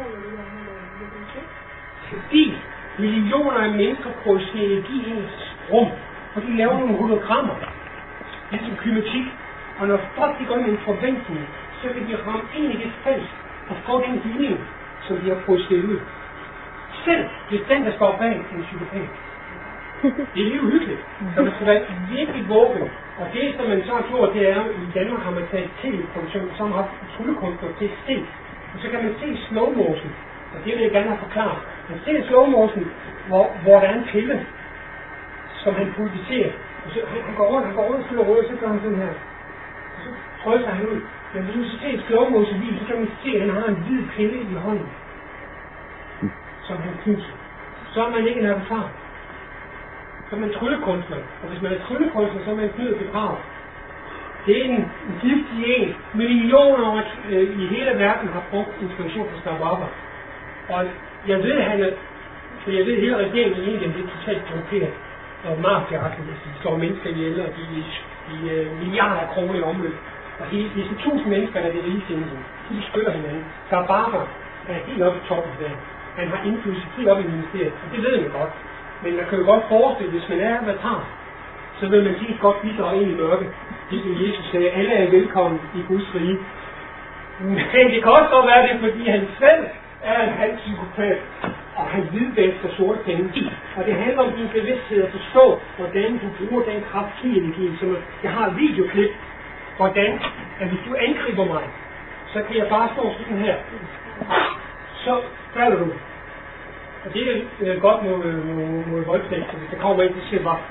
Fordi millioner af mennesker producerer energi i ens rum, og de laver nogle hologrammer, ligesom kymatik. Og når folk de går med en forventning, så kan de ramme ind i det felt og få den healing, som de har produceret ud. Selv hvis den, der står bag en psykopat. Det er lige uhyggeligt. Så man skal være virkelig vågen. Og det, som man så har gjort, det er, i Danmark har man taget tv-produktion, som har tryllekunstner til at se. Og så kan man se slow motion. Og det vil jeg gerne have forklaret. Man ser slow motion, hvor der er en pille, som han pulveриserer. Og så han går rundt og fylder rød, og så gør han sådan her. Og så prøver han ud. Men hvis du så ser et slow motion video, så kan man se, at han har en hvid pille i hånden. Som han knuser. Så er man ikke en avatar. Så er man tryllekunstner. Og hvis man er tryllekunstner, så er man knydet til grav. Det er en giftig en. Millioner i hele verden har brugt inspiration fra Starbucks. Og jeg ved, for jeg ved, hele regeringen i Indien, det er totalt korrumperet. Og mafiaagtigt, hvis de slår mennesker ihjel, og de milliarder af kroner i omløb. Og det er 1000 mennesker, der er det rigeste Indien. De støtter hinanden. Starbucks er helt oppe i toppen der. Han har indflydelse helt op i ministeriet, og det ved man godt. Men man kan jo godt forestille, hvis man er avatar, så vil man sige godt bidrage ind i mørke. Ligesom Jesus sagde, alle er velkommen i Guds rige. Men det kan også godt være det, fordi han selv er en halv psykopat, og han hvidvæsker sorte penge. Og det handler om din bevidsthed at forstå, hvordan du bruger den kraft i energien. Så jeg har et videoklip, hvordan, at hvis du angriber mig, så kan jeg bare stå sådan her. Så falder du. Og det er godt mod voldtægt, så hvis der kommer ind, så siger bare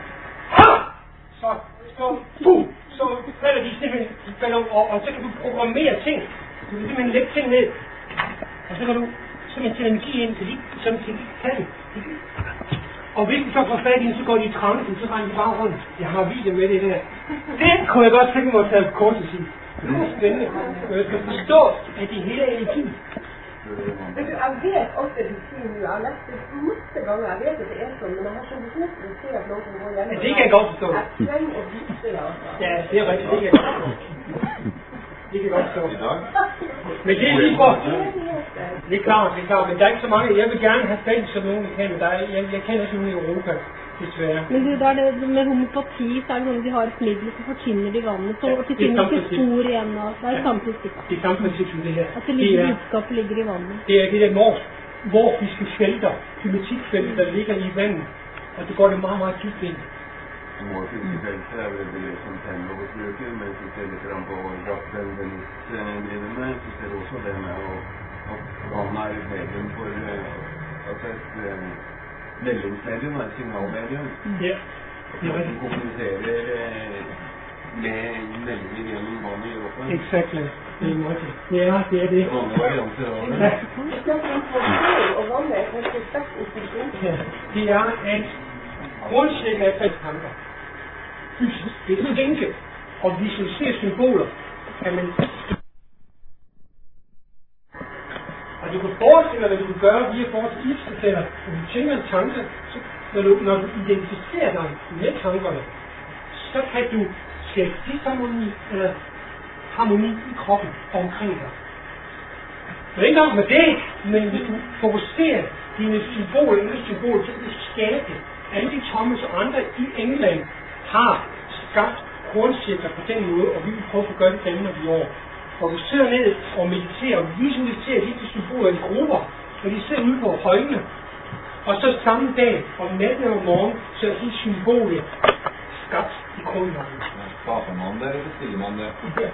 så falder de simpelthen og så kan du programmere ting. Du kan simpelthen lægge ting ned. Og så kan du simpelthen tage energi ind til de kan. Og hvis de så får fat i den, så går de i transen, så render de bare rundt. Jeg har video med det der. Det kunne jeg godt tænke mig at tage på kort til sige. Det er spændende. Og jeg skal forstå, at det hele er energi. Men du, jeg vet også, at du siger nu, jeg har læst det masse gange, jeg vet at det er sådan, men jeg har så nesten se at noen går igjen. Det kan jeg godt forstå. Jeg trenger å vise det, altså. Ja, det er rigtigt, det kan jeg godt forstå. Det kan jeg godt forstå. Men det er lige for. Det er klart, men der er ikke så mange. Jeg vil gerne have fælles som nogen, kan, men jeg kender ikke nogen i Europa. Men du, da er det med homopati, så er det sånn at de har et middel, så forsvinner de vannet, så forsvinner ikke spor igjen, og det er samme prinsipp. Det er samme prinsipp som det her. At det ligger, budskapet ligger i vandet. Det er det der morfiske felter, klimatikfelter, der ligger i vandet, og det går det meget, meget dybt ind. Morfiske felter er vel som tænder på spøket, men så ser litt på rakvendenisgreiene, så ser du også det med å vanne er i medium for meldingsmedium, signalmedium. Ja. Og man kommuniserer med meldinger gjennom vannet i åpen. Exactly. Ja, det er det. Mange varianter av det. Og vannet er kanskje sterkt institusjon. Ja, det er at grundsætning af tanker. Fysisk. Det er tænke og visualisere symboler, kan man. Og du kan forestille dig, hvad du kan gøre via forhold til ildsætter. Når du tænker en tanke, så når du identificerer dig med tankerne, så kan du skabe disharmoni eller harmoni i kroppen omkring dig. Men ikke nok med det, men hvis du fokuserer dine symboler, så kan du skabe alle de Thomas og andre i England har skabt korncirkler på den måde, og vi vil prøve at gøre det Danmark i år. Og du sidder ned og mediterer og visualiserer de symboler i grupper, og de sidder ude på højene. Og så samme dag, om natten og morgen, så er de symboler skabt i kronvejen. Pratar man det eller skriver man det?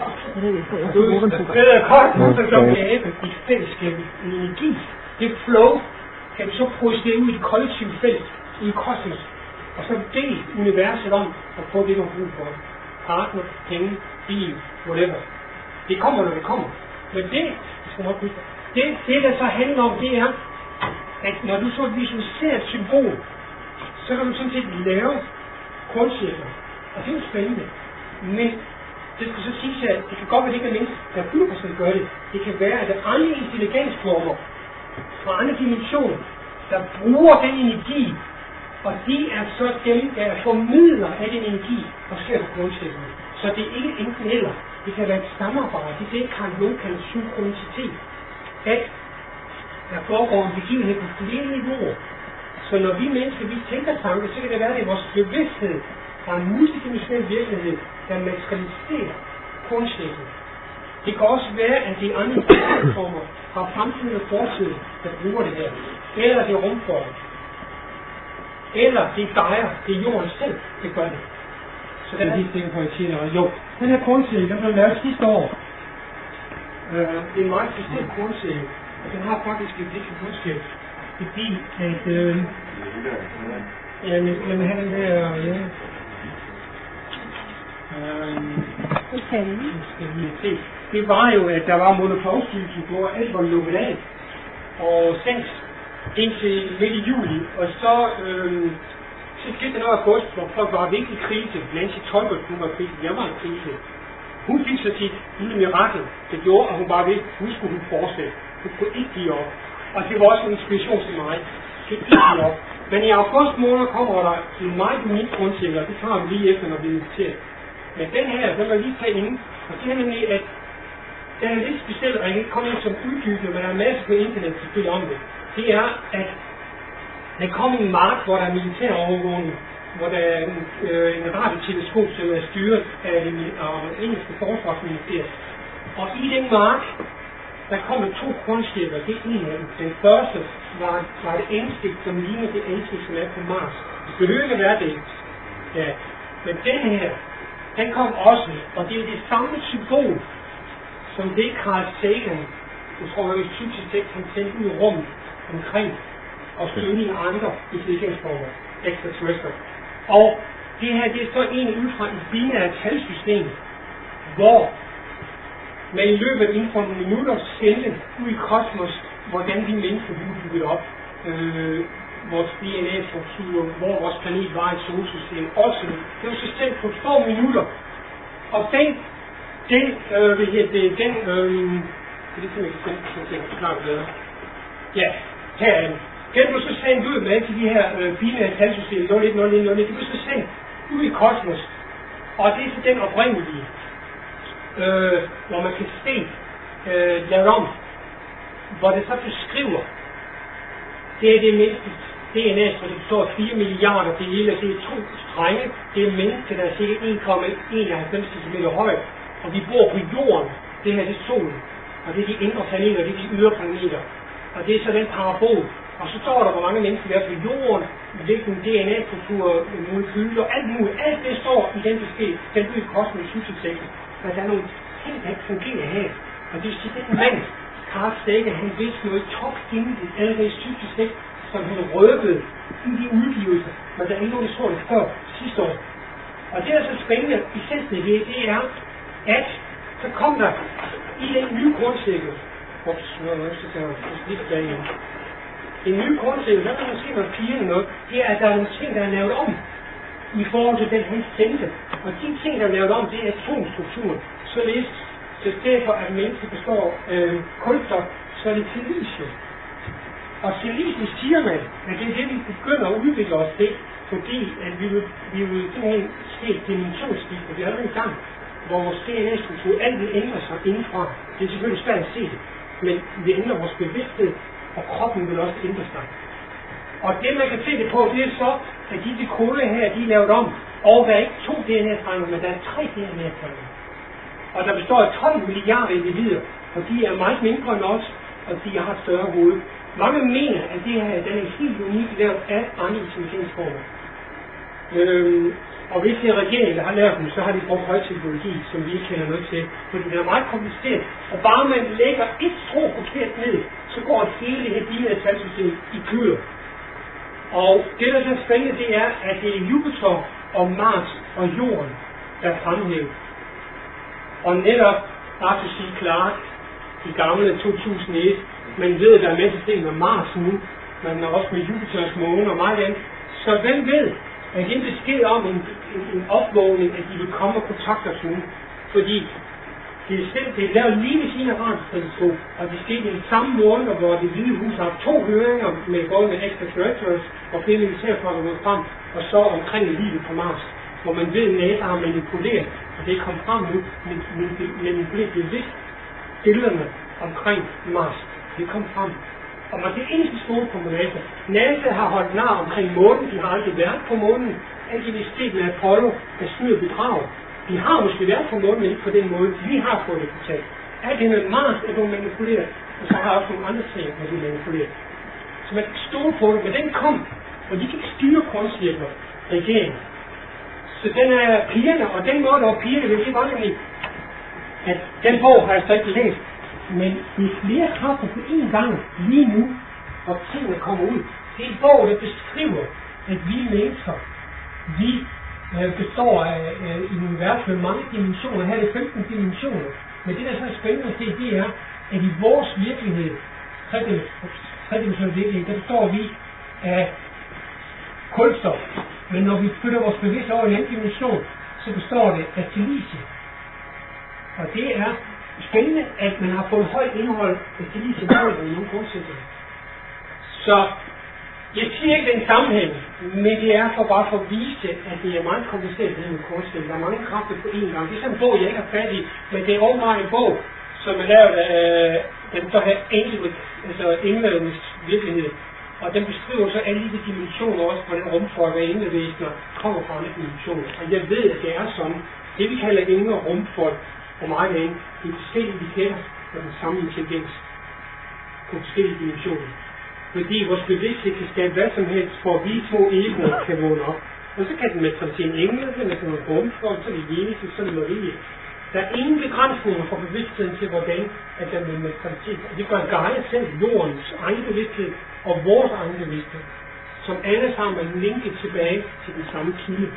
Det er kort, så kan skabe et fællesskab, en energi. Det flow kan du så projicere ud i det kollektive felt, i kosmos. Og så bede universet om at få det, du har brug for. Partner, penge, bil, whatever. Det kommer, når det kommer. Men det der så handler om, det er, at når du så visualiserer et symbol, så kan du sådan set lave korncirkler. Og det er jo spændende. Men det skal så sige, at det kan godt være, at det ikke er mennesker, der 100% gør det. Det kan være, at der er andre intelligensformer fra andre dimensioner, der bruger den energi, og de er så dem, der er formidler af den energi, og sker på korncirklerne. Så det er ikke enten eller. Det kan være et samarbejde. Det er det, Carl Jung kalder synkronicitet. At der foregår en begivenhed på flere niveauer. Så når vi mennesker, vi tænker tanker, så kan det være, at det er vores bevidsthed fra en multidimensionel virkelighed, der materialiserer korncirklen. Det kan også være, at det er andre former fra fremtiden og fortiden, der bruger det her. Eller det er rumformer. Eller det er gejer, det er jorden selv, det gør det. Så den er lige sikker på, at jeg siger, jo, den her korncirkel, den blev lavet sidste år. Det er en meget bestemt korncirkel, og den har faktisk et vigtigt budskab. Fordi at, jamen have den der, ja. Det var jo, at der var monopolstyrelsen på, at alt var lukket af og sendt indtil midt i juli, og så skete der noget af august, hvor folk var virkelig i krise. Nancy Tolbert, hun var i krise, jeg var i krise. Hun fik så sit lille mirakel, det gjorde, at hun bare ved, nu skulle hun fortsætte. Hun kunne ikke give op. Og det var også en inspiration til mig. Det ikke give op. Men i august måned kommer der en meget unik korncirkel, og det tager vi lige efter, når vi inviterer. Men den her, den var lige tage inde, og det er nemlig, at den er lidt speciel, og jeg kan ikke komme ind som uddybende, men der er en masse på internet selvfølgelig om det. Det er, at der kommer en mark, hvor der er militær overvågning, hvor der er en radioteleskop, som er styret af det engelske forsvarsministeriet. Og i den mark, der kommer 2 korncirkler, det er en af dem. Den første var det ansigt, som ligner det ansigt, som er på Mars. Det behøver ikke være det. Ja. Men den her, den kom også, og det er det samme symbol, som det Carl Sagan, jeg tror, at typisk set han sendte ud i rummet omkring og stødning af andre intelligensformer, extraterrestrial. Og det her, det er så egentlig ud fra et binært talsystem, hvor man i løbet inden for nogle minutter sendte ud i kosmos, hvordan de mennesker blev bygget op, vores DNA-struktur, hvor vores planet var i solsystemet, også det var så sendt på 2 minutter. Og den klart bedre. Ja, her er den. Den blev så sendt ud med alle de her binære talsystemer, 01, 01, 01, det blev så sendt ud i kosmos. Og det er så den oprindelige, hvor man kan se lavet om, hvor det så beskriver, det er det menneske DNA, så det består af 4 milliarder dele, det er 2 strenge, det er mennesker, der er cirka 1,91 cm højt, og vi bor på jorden, det her det er solen, og det er de indre planeter, det er de ydre planeter, og det er så den parabol, og så står der, hvor mange mennesker der er på jorden, hvilken DNA-struktur, molekyler, alt muligt, alt det står i den besked, den ud i kosmos sysselsækken, men der er nogle ting, der ikke fungerer her, og det vil sige, at den mand, Carl Sagan, han vidste noget top-hemmeligt allerede i sysselsæk, som han røbede i de udgivelser, men der er ikke nogen, der så det før sidste år. Og det er så spændende, essensen ved det er, at så kom der i den nye korncirkel, en ny korncirkel, der kan man se noget pigerne noget, det er, at der er nogle ting, der er lavet om i forhold til den, han sendte. Og de ting, der er lavet om, det er atomstrukturen. Således, så derfor at mennesket består kulstof, så er det silicium. Og silicium siger man, at det er det, vi begynder at udvikle os til, fordi at vi vil simpelthen ske et dimensionsskift, og vi er allerede i gang, hvor vores DNA-struktur alt vil ændre sig indenfra. Det er selvfølgelig svært at se det. men vi ændrer vores bevidsthed, og kroppen vil også ændre sig. Og det man kan se det på, det er så, at disse koder her, de er lavet om, og der er ikke 2 DNA-strenge, men der er 3 DNA-strenge. Og der består af 12 milliarder individer, og de er meget mindre end os, og de har et større hoved. Mange mener, at det her den er helt unikt lavet af andre intelligensformer. Og hvis det er regeringen, der har lavet dem, så har de brugt højteknologi, som vi ikke kender noget til. Fordi det er meget kompliceret. Og bare man lægger et strå forkert ned, så går hele det her binære talsystem i kludder. Og det, der er så spændende, det er, at det er Jupiter og Mars og Jorden, der er fremhævet. Og netop Arthur C. Clarke i gamle 2001, man ved, at der er masser af ting med Mars nu, man er også med Jupiters måne og meget andet. Så hvem ved, at det er en besked om en opvågning, at de vil komme og kontakte os nu. Fordi det er lavet lige ved siden af radioteleskop, og det skete i den samme måned, hvor det Hvide Hus har 2 høringer med både med extraterrestrials og flere militærfolk mod frem, og så omkring livet på Mars, hvor man ved, at NASA har manipuleret, og det er kommet frem nu, manipuleret bevidst billederne omkring Mars. Det er kommet frem. Og man kan ikke stole på NASA. NASA har holdt nar omkring månen, de har aldrig været på månen. Aktiviteten med Apollo er snyd og bedrag. De har måske været på månen, men ikke på den måde. Vi har fået det fortalt. Alt det med Mars er blevet manipuleret, og så har også nogle andre ting, der bliver manipuleret. Så man kan stole på det, men den kom, og de kan ikke styre kunstcirkler, regeringen. Så den er pigerne, og den måde, der var pigerne, det var nemlig, at den bog har jeg så ikke læst, men det er flere kræfter på én gang lige nu, og tingene kommer ud. Det er en bog, der beskriver, at vi mennesker, vi består af et univers med mange dimensioner. Her er det 15 dimensioner. Men det, der er så spændende at se, det er, at i vores virkelighed, tredimensionel virkelighed, der består vi af kulstof. Men når vi flytter vores bevidsthed over i en anden dimension, så består det af silicium. Og det er spændende, at man har fået højt indhold af silicium i nogle grundsætninger. Så jeg siger ikke den sammenhæng, men det er for bare for at vise, at det er meget kompliceret det med kunstsætninger. Der er mange kræfter på én gang. Det er sådan en bog, jeg ikke har fat i, men det er overvejet en bog, som er lavet af den så her englenes virkelighed. Og den beskriver så alle de dimensioner også, hvordan rumfolk og englevæsener kommer fra andre dimensioner. Og jeg ved, at det er sådan, det vi kalder engle og rumfolk og meget andet, det er forskellige indikatorer af den samme intelligens på forskellige dimensioner. Fordi vores bevidsthed kan skabe hvad som helst, for at vi 2 egoer kan vågne op. Og så kan den materialisere en engle, så kan den rumfolk, så er det Jesus, så er det Marie. Der er ingen begrænsninger for bevidstheden til, hvordan at den vil materialisere. Og det gør Gaia selv, jordens egen bevidsthed og vores egen bevidsthed, som alle sammen er linket tilbage til den samme kilde.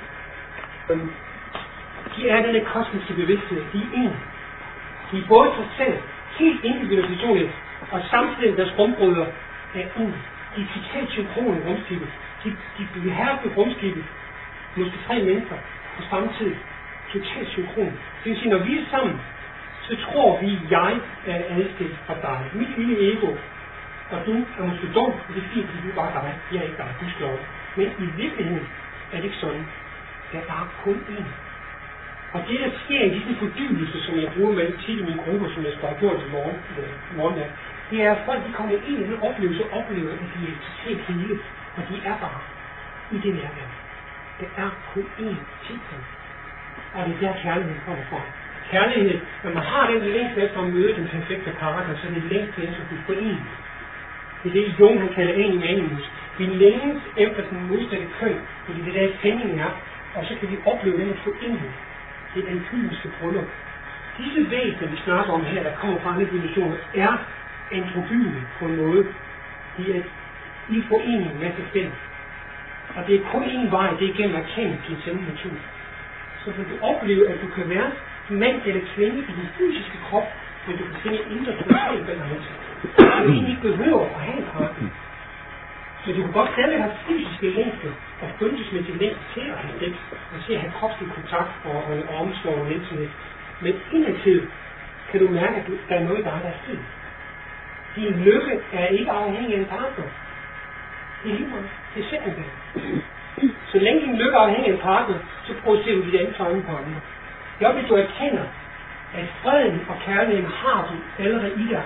De er denne kosmiske bevidsthed, de er en. De er både sig selv, helt individuelle, og samtidig deres rumbryder er en. De er totalt synkrone i rumskibet. De behersker rumskibet, måske 3 mennesker på samme tid. Totalt synkron. Det vil sige, når vi er sammen, så tror vi, at jeg er adskilt fra dig. Mit lille ego, og du er måske dum, og det er fint, fordi du er bare dig. Jeg er ikke dig, du slår. Men i virkeligheden er det ikke sådan. Der er kun én. Og det, der sker i disse fordybelser, som jeg bruger med tit i mine grupper, som jeg skal have gjort i morgen, det er, at folk de kommer ind i den oplevelse og oplever, at de er totalt hele, og de er bare i det nærvær. Der er kun én tilstand. Og det er der kærligheden kommer fra. Kærlighed, når man har den længst efter at møde den perfekte partner, så er det længst efter at blive forenet. Det er det, Jung han kalder animus. Vi længes efter den modsatte køn, fordi det der tændingen er, og så kan vi opleve den forening. Det er den kyniske bryllup. Disse væsener, vi snakker om her, der kommer fra andre dimensioner, er androgyne på en måde. De er i forening med sig selv. Og det er kun én vej, det er gennem at kende din sande natur. Så kan du opleve, at du kan være mand eller kvinde i din fysiske krop, men du kan finde en indre total balance. Du egentlig ikke behøver at have en partner. Så du kan godt stadig have fysiske længste og følelsesmæssige længste til at have sex, og til at have kropslig kontakt og en omsorg og intimet. Men indadtil kan du mærke, at der er noget, der er fint. Din lykke er ikke afhængig af en partner. Det er lige meget. Det er simpelthen. Så længe din lykke er afhængig af en partner, så producerer du dit ansvar på andre. Det er, hvis du erkender, at freden og kærligheden har du allerede i dig,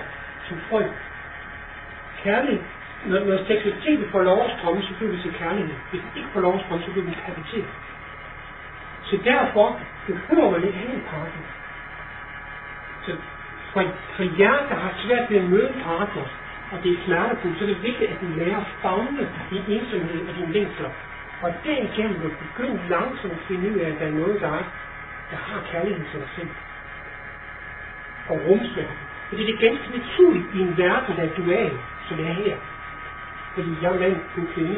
som frø. Kærlighed. Når seksualiteten får lov at strømme, så bliver det til kærlighed. Hvis det ikke får lov at strømme, så bliver det kapacitet. Så derfor behøver man ikke have en partner. Så for jer, der har svært ved at møde en partner, og det er smertefuldt, så er det vigtigt, at du lærer at favne din ensomhed og dine længsler. Og derigennem vil du begynde langsomt at finde ud af, at der er noget, der har kærlighed til dig selv. Og rumsmærke. Fordi det er ganske naturligt i en verden, der du er, som er her. Fordi jeg er mand, du er kvinde.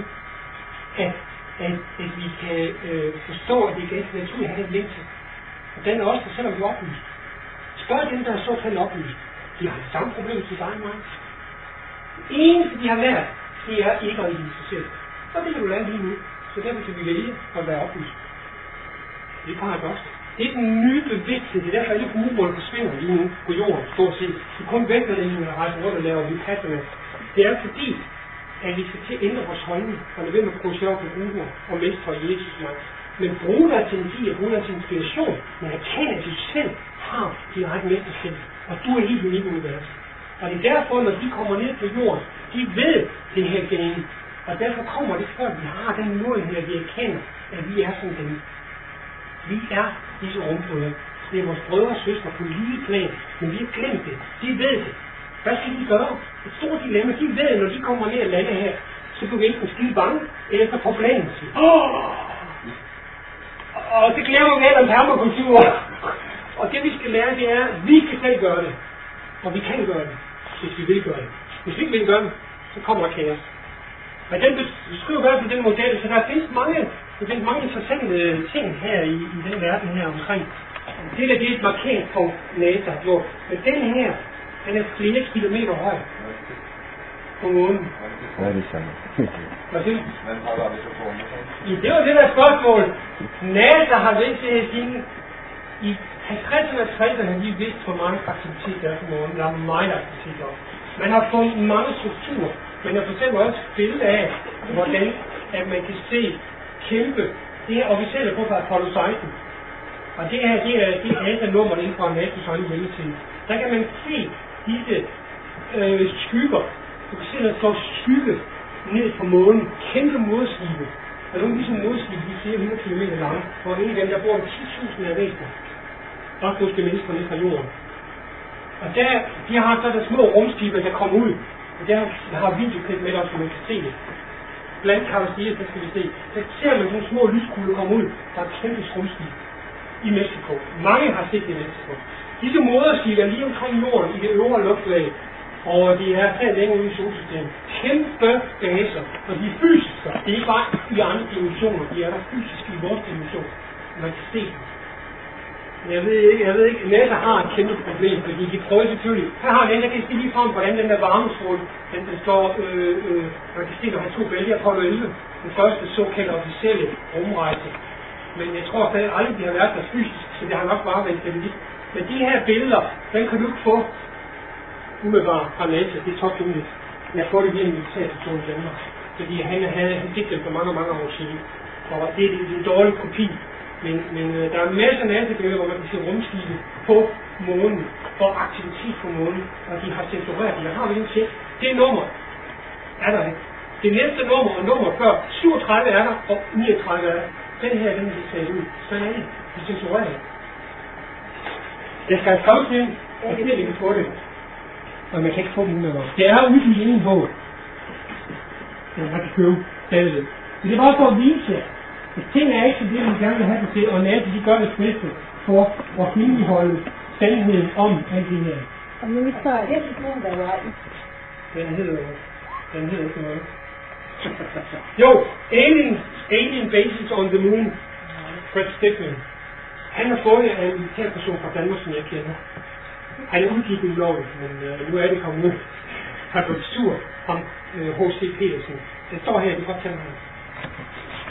At vi kan forstå, at det er ganske naturligt at have den længsel. Og den er også, selvom du er oplyst. Spørg dem, der er såkaldt oplyst. De har det samme problem til dig og mig. Det eneste, de har lært, det er ikke at lide sig selv. Og det kan du lære lige nu. Så derfor kan vi vælge at være oplyst. Det er paradoks. Det er den nye bevidsthed. Det er derfor, alle umål forsvinder lige nu på jorden, stort set. Det er kun vægterne, der rejser rundt og laver vipassana. Det er fordi, at vi skal til at ændre vores holdning, og det vil man producere på bruger og mestre Jesus mig. Men bruge dig til energi og bruge dig til inspiration, men erkende, at du selv har din ret mesterskab, og du er helt unik univers. Og det er derfor, når de kommer ned på jorden, de ved det her game, og derfor kommer det før, vi har den mulighed, at vi erkender, at vi er som dem. Vi er disse rumbrødre. Det er vores brødre og søstre på lige plan, men vi har glemt det. De ved det. Hvad skal de gøre? Et stort dilemma. De ved, at når de kommer ned og lander her, så bliver vi enten skide bange, eller så forblændes vi. Og det glemmer vi alt om permakultur. Og det vi skal lære, det er, at vi kan selv gøre det. Og vi kan gøre det, hvis vi vil gøre det. Hvis vi ikke vil gøre det, så kommer der kaos. Men den beskriver i hvert fald den model, så der findes mange interessante ting her i den verden her omkring. Det er et markeringspunkt, NASA har gjort. Men den her, den er flere kilometer høj på månen. Hvad er det samme? Hvad siger du? Hvem har været det så på? Ja, det var det der spørgsmål. NASA har vidst det her siden i 50'erne og 60'erne har de vidst, hvor mange aktiviteter der er på månen. Der er meget aktiviteter. Man har fundet mange strukturer. Men jeg fortæller også et billede af, hvordan at man kan se kæmpe. Det her officielle på fra Apollo 16. Og det her, det er et nummer inden for NASA's egen hjemmeside. Der kan man se disse skygger. Du kan se, at der står skygge ned på månen. Kæmpe modskibe. Og nogle af disse modskibe, de er flere 100 km lange. Og en af dem, der bor 10.000 af væsener. Også måske mennesker ned fra jorden. Og der, de har så der små rumskibe, der kommer ud. Og der har videoklip med os, så man kan se det. Blandt Carlos, så skal vi se. Der ser man nogle små lyskugler komme ud. Der er et kæmpe rumskib i Mexico. Mange har set det i Mexico. Disse moderskib er lige omkring jorden i det øvre luftlag. Og de er her længere ude i solsystemet. Kæmpe baser. Og de er fysiske. Det er ikke bare i andre dimensioner. De er der fysiske i vores dimension. Man kan se dem. Jeg ved ikke, NASA har et kæmpe problem, fordi de prøver selvfølgelig. Her har NASA, kan se lige frem, hvordan den der varmestråle, den står, man kan se, der har to bælger på 11. Den første såkaldte officielle rumrejse. Men jeg tror stadig aldrig, de har været der fysisk, så det har nok bare været satellit. Men de her billeder, den kan du ikke få umiddelbart fra NASA, det er tophemmeligt. Jeg får det via en militærstation i Danmark, fordi han fik dem for mange år siden. Og det er en dårlig kopi. Men der er masser af NASA-billeder, hvor man kan se rumskibe på månen, og aktivitet på månen, og de har censureret det. Jeg har lige set. Det nummer er der ikke. Det næste nummer og nummer før, 37 er der, og 39 er der. Den her, den vil tage ud. Sådan er det. De censurerer det. Jeg skal have fremsyn, og det er ikke få det. Og man kan ikke få dem med mig. Det er udgivet i en bog. Man kan købe stadigvæk. Så det er bare for at vise, at ting er ikke det, vi gerne vil have det til, og NASA, de gør det bedste for at hemmeligholde sandheden om alt det her. Og nu så er det ikke nogen, der er right. Den hedder ikke noget. Jo, Alien Bases on the Moon. Fred Stickman. Han har fået en militærperson fra Danmark, som jeg kender. Han er udgivet ulovligt, men nu er det kommet ud. Han er blevet sur, ham H.C. Petersen. Den står her, det kan godt tage ham.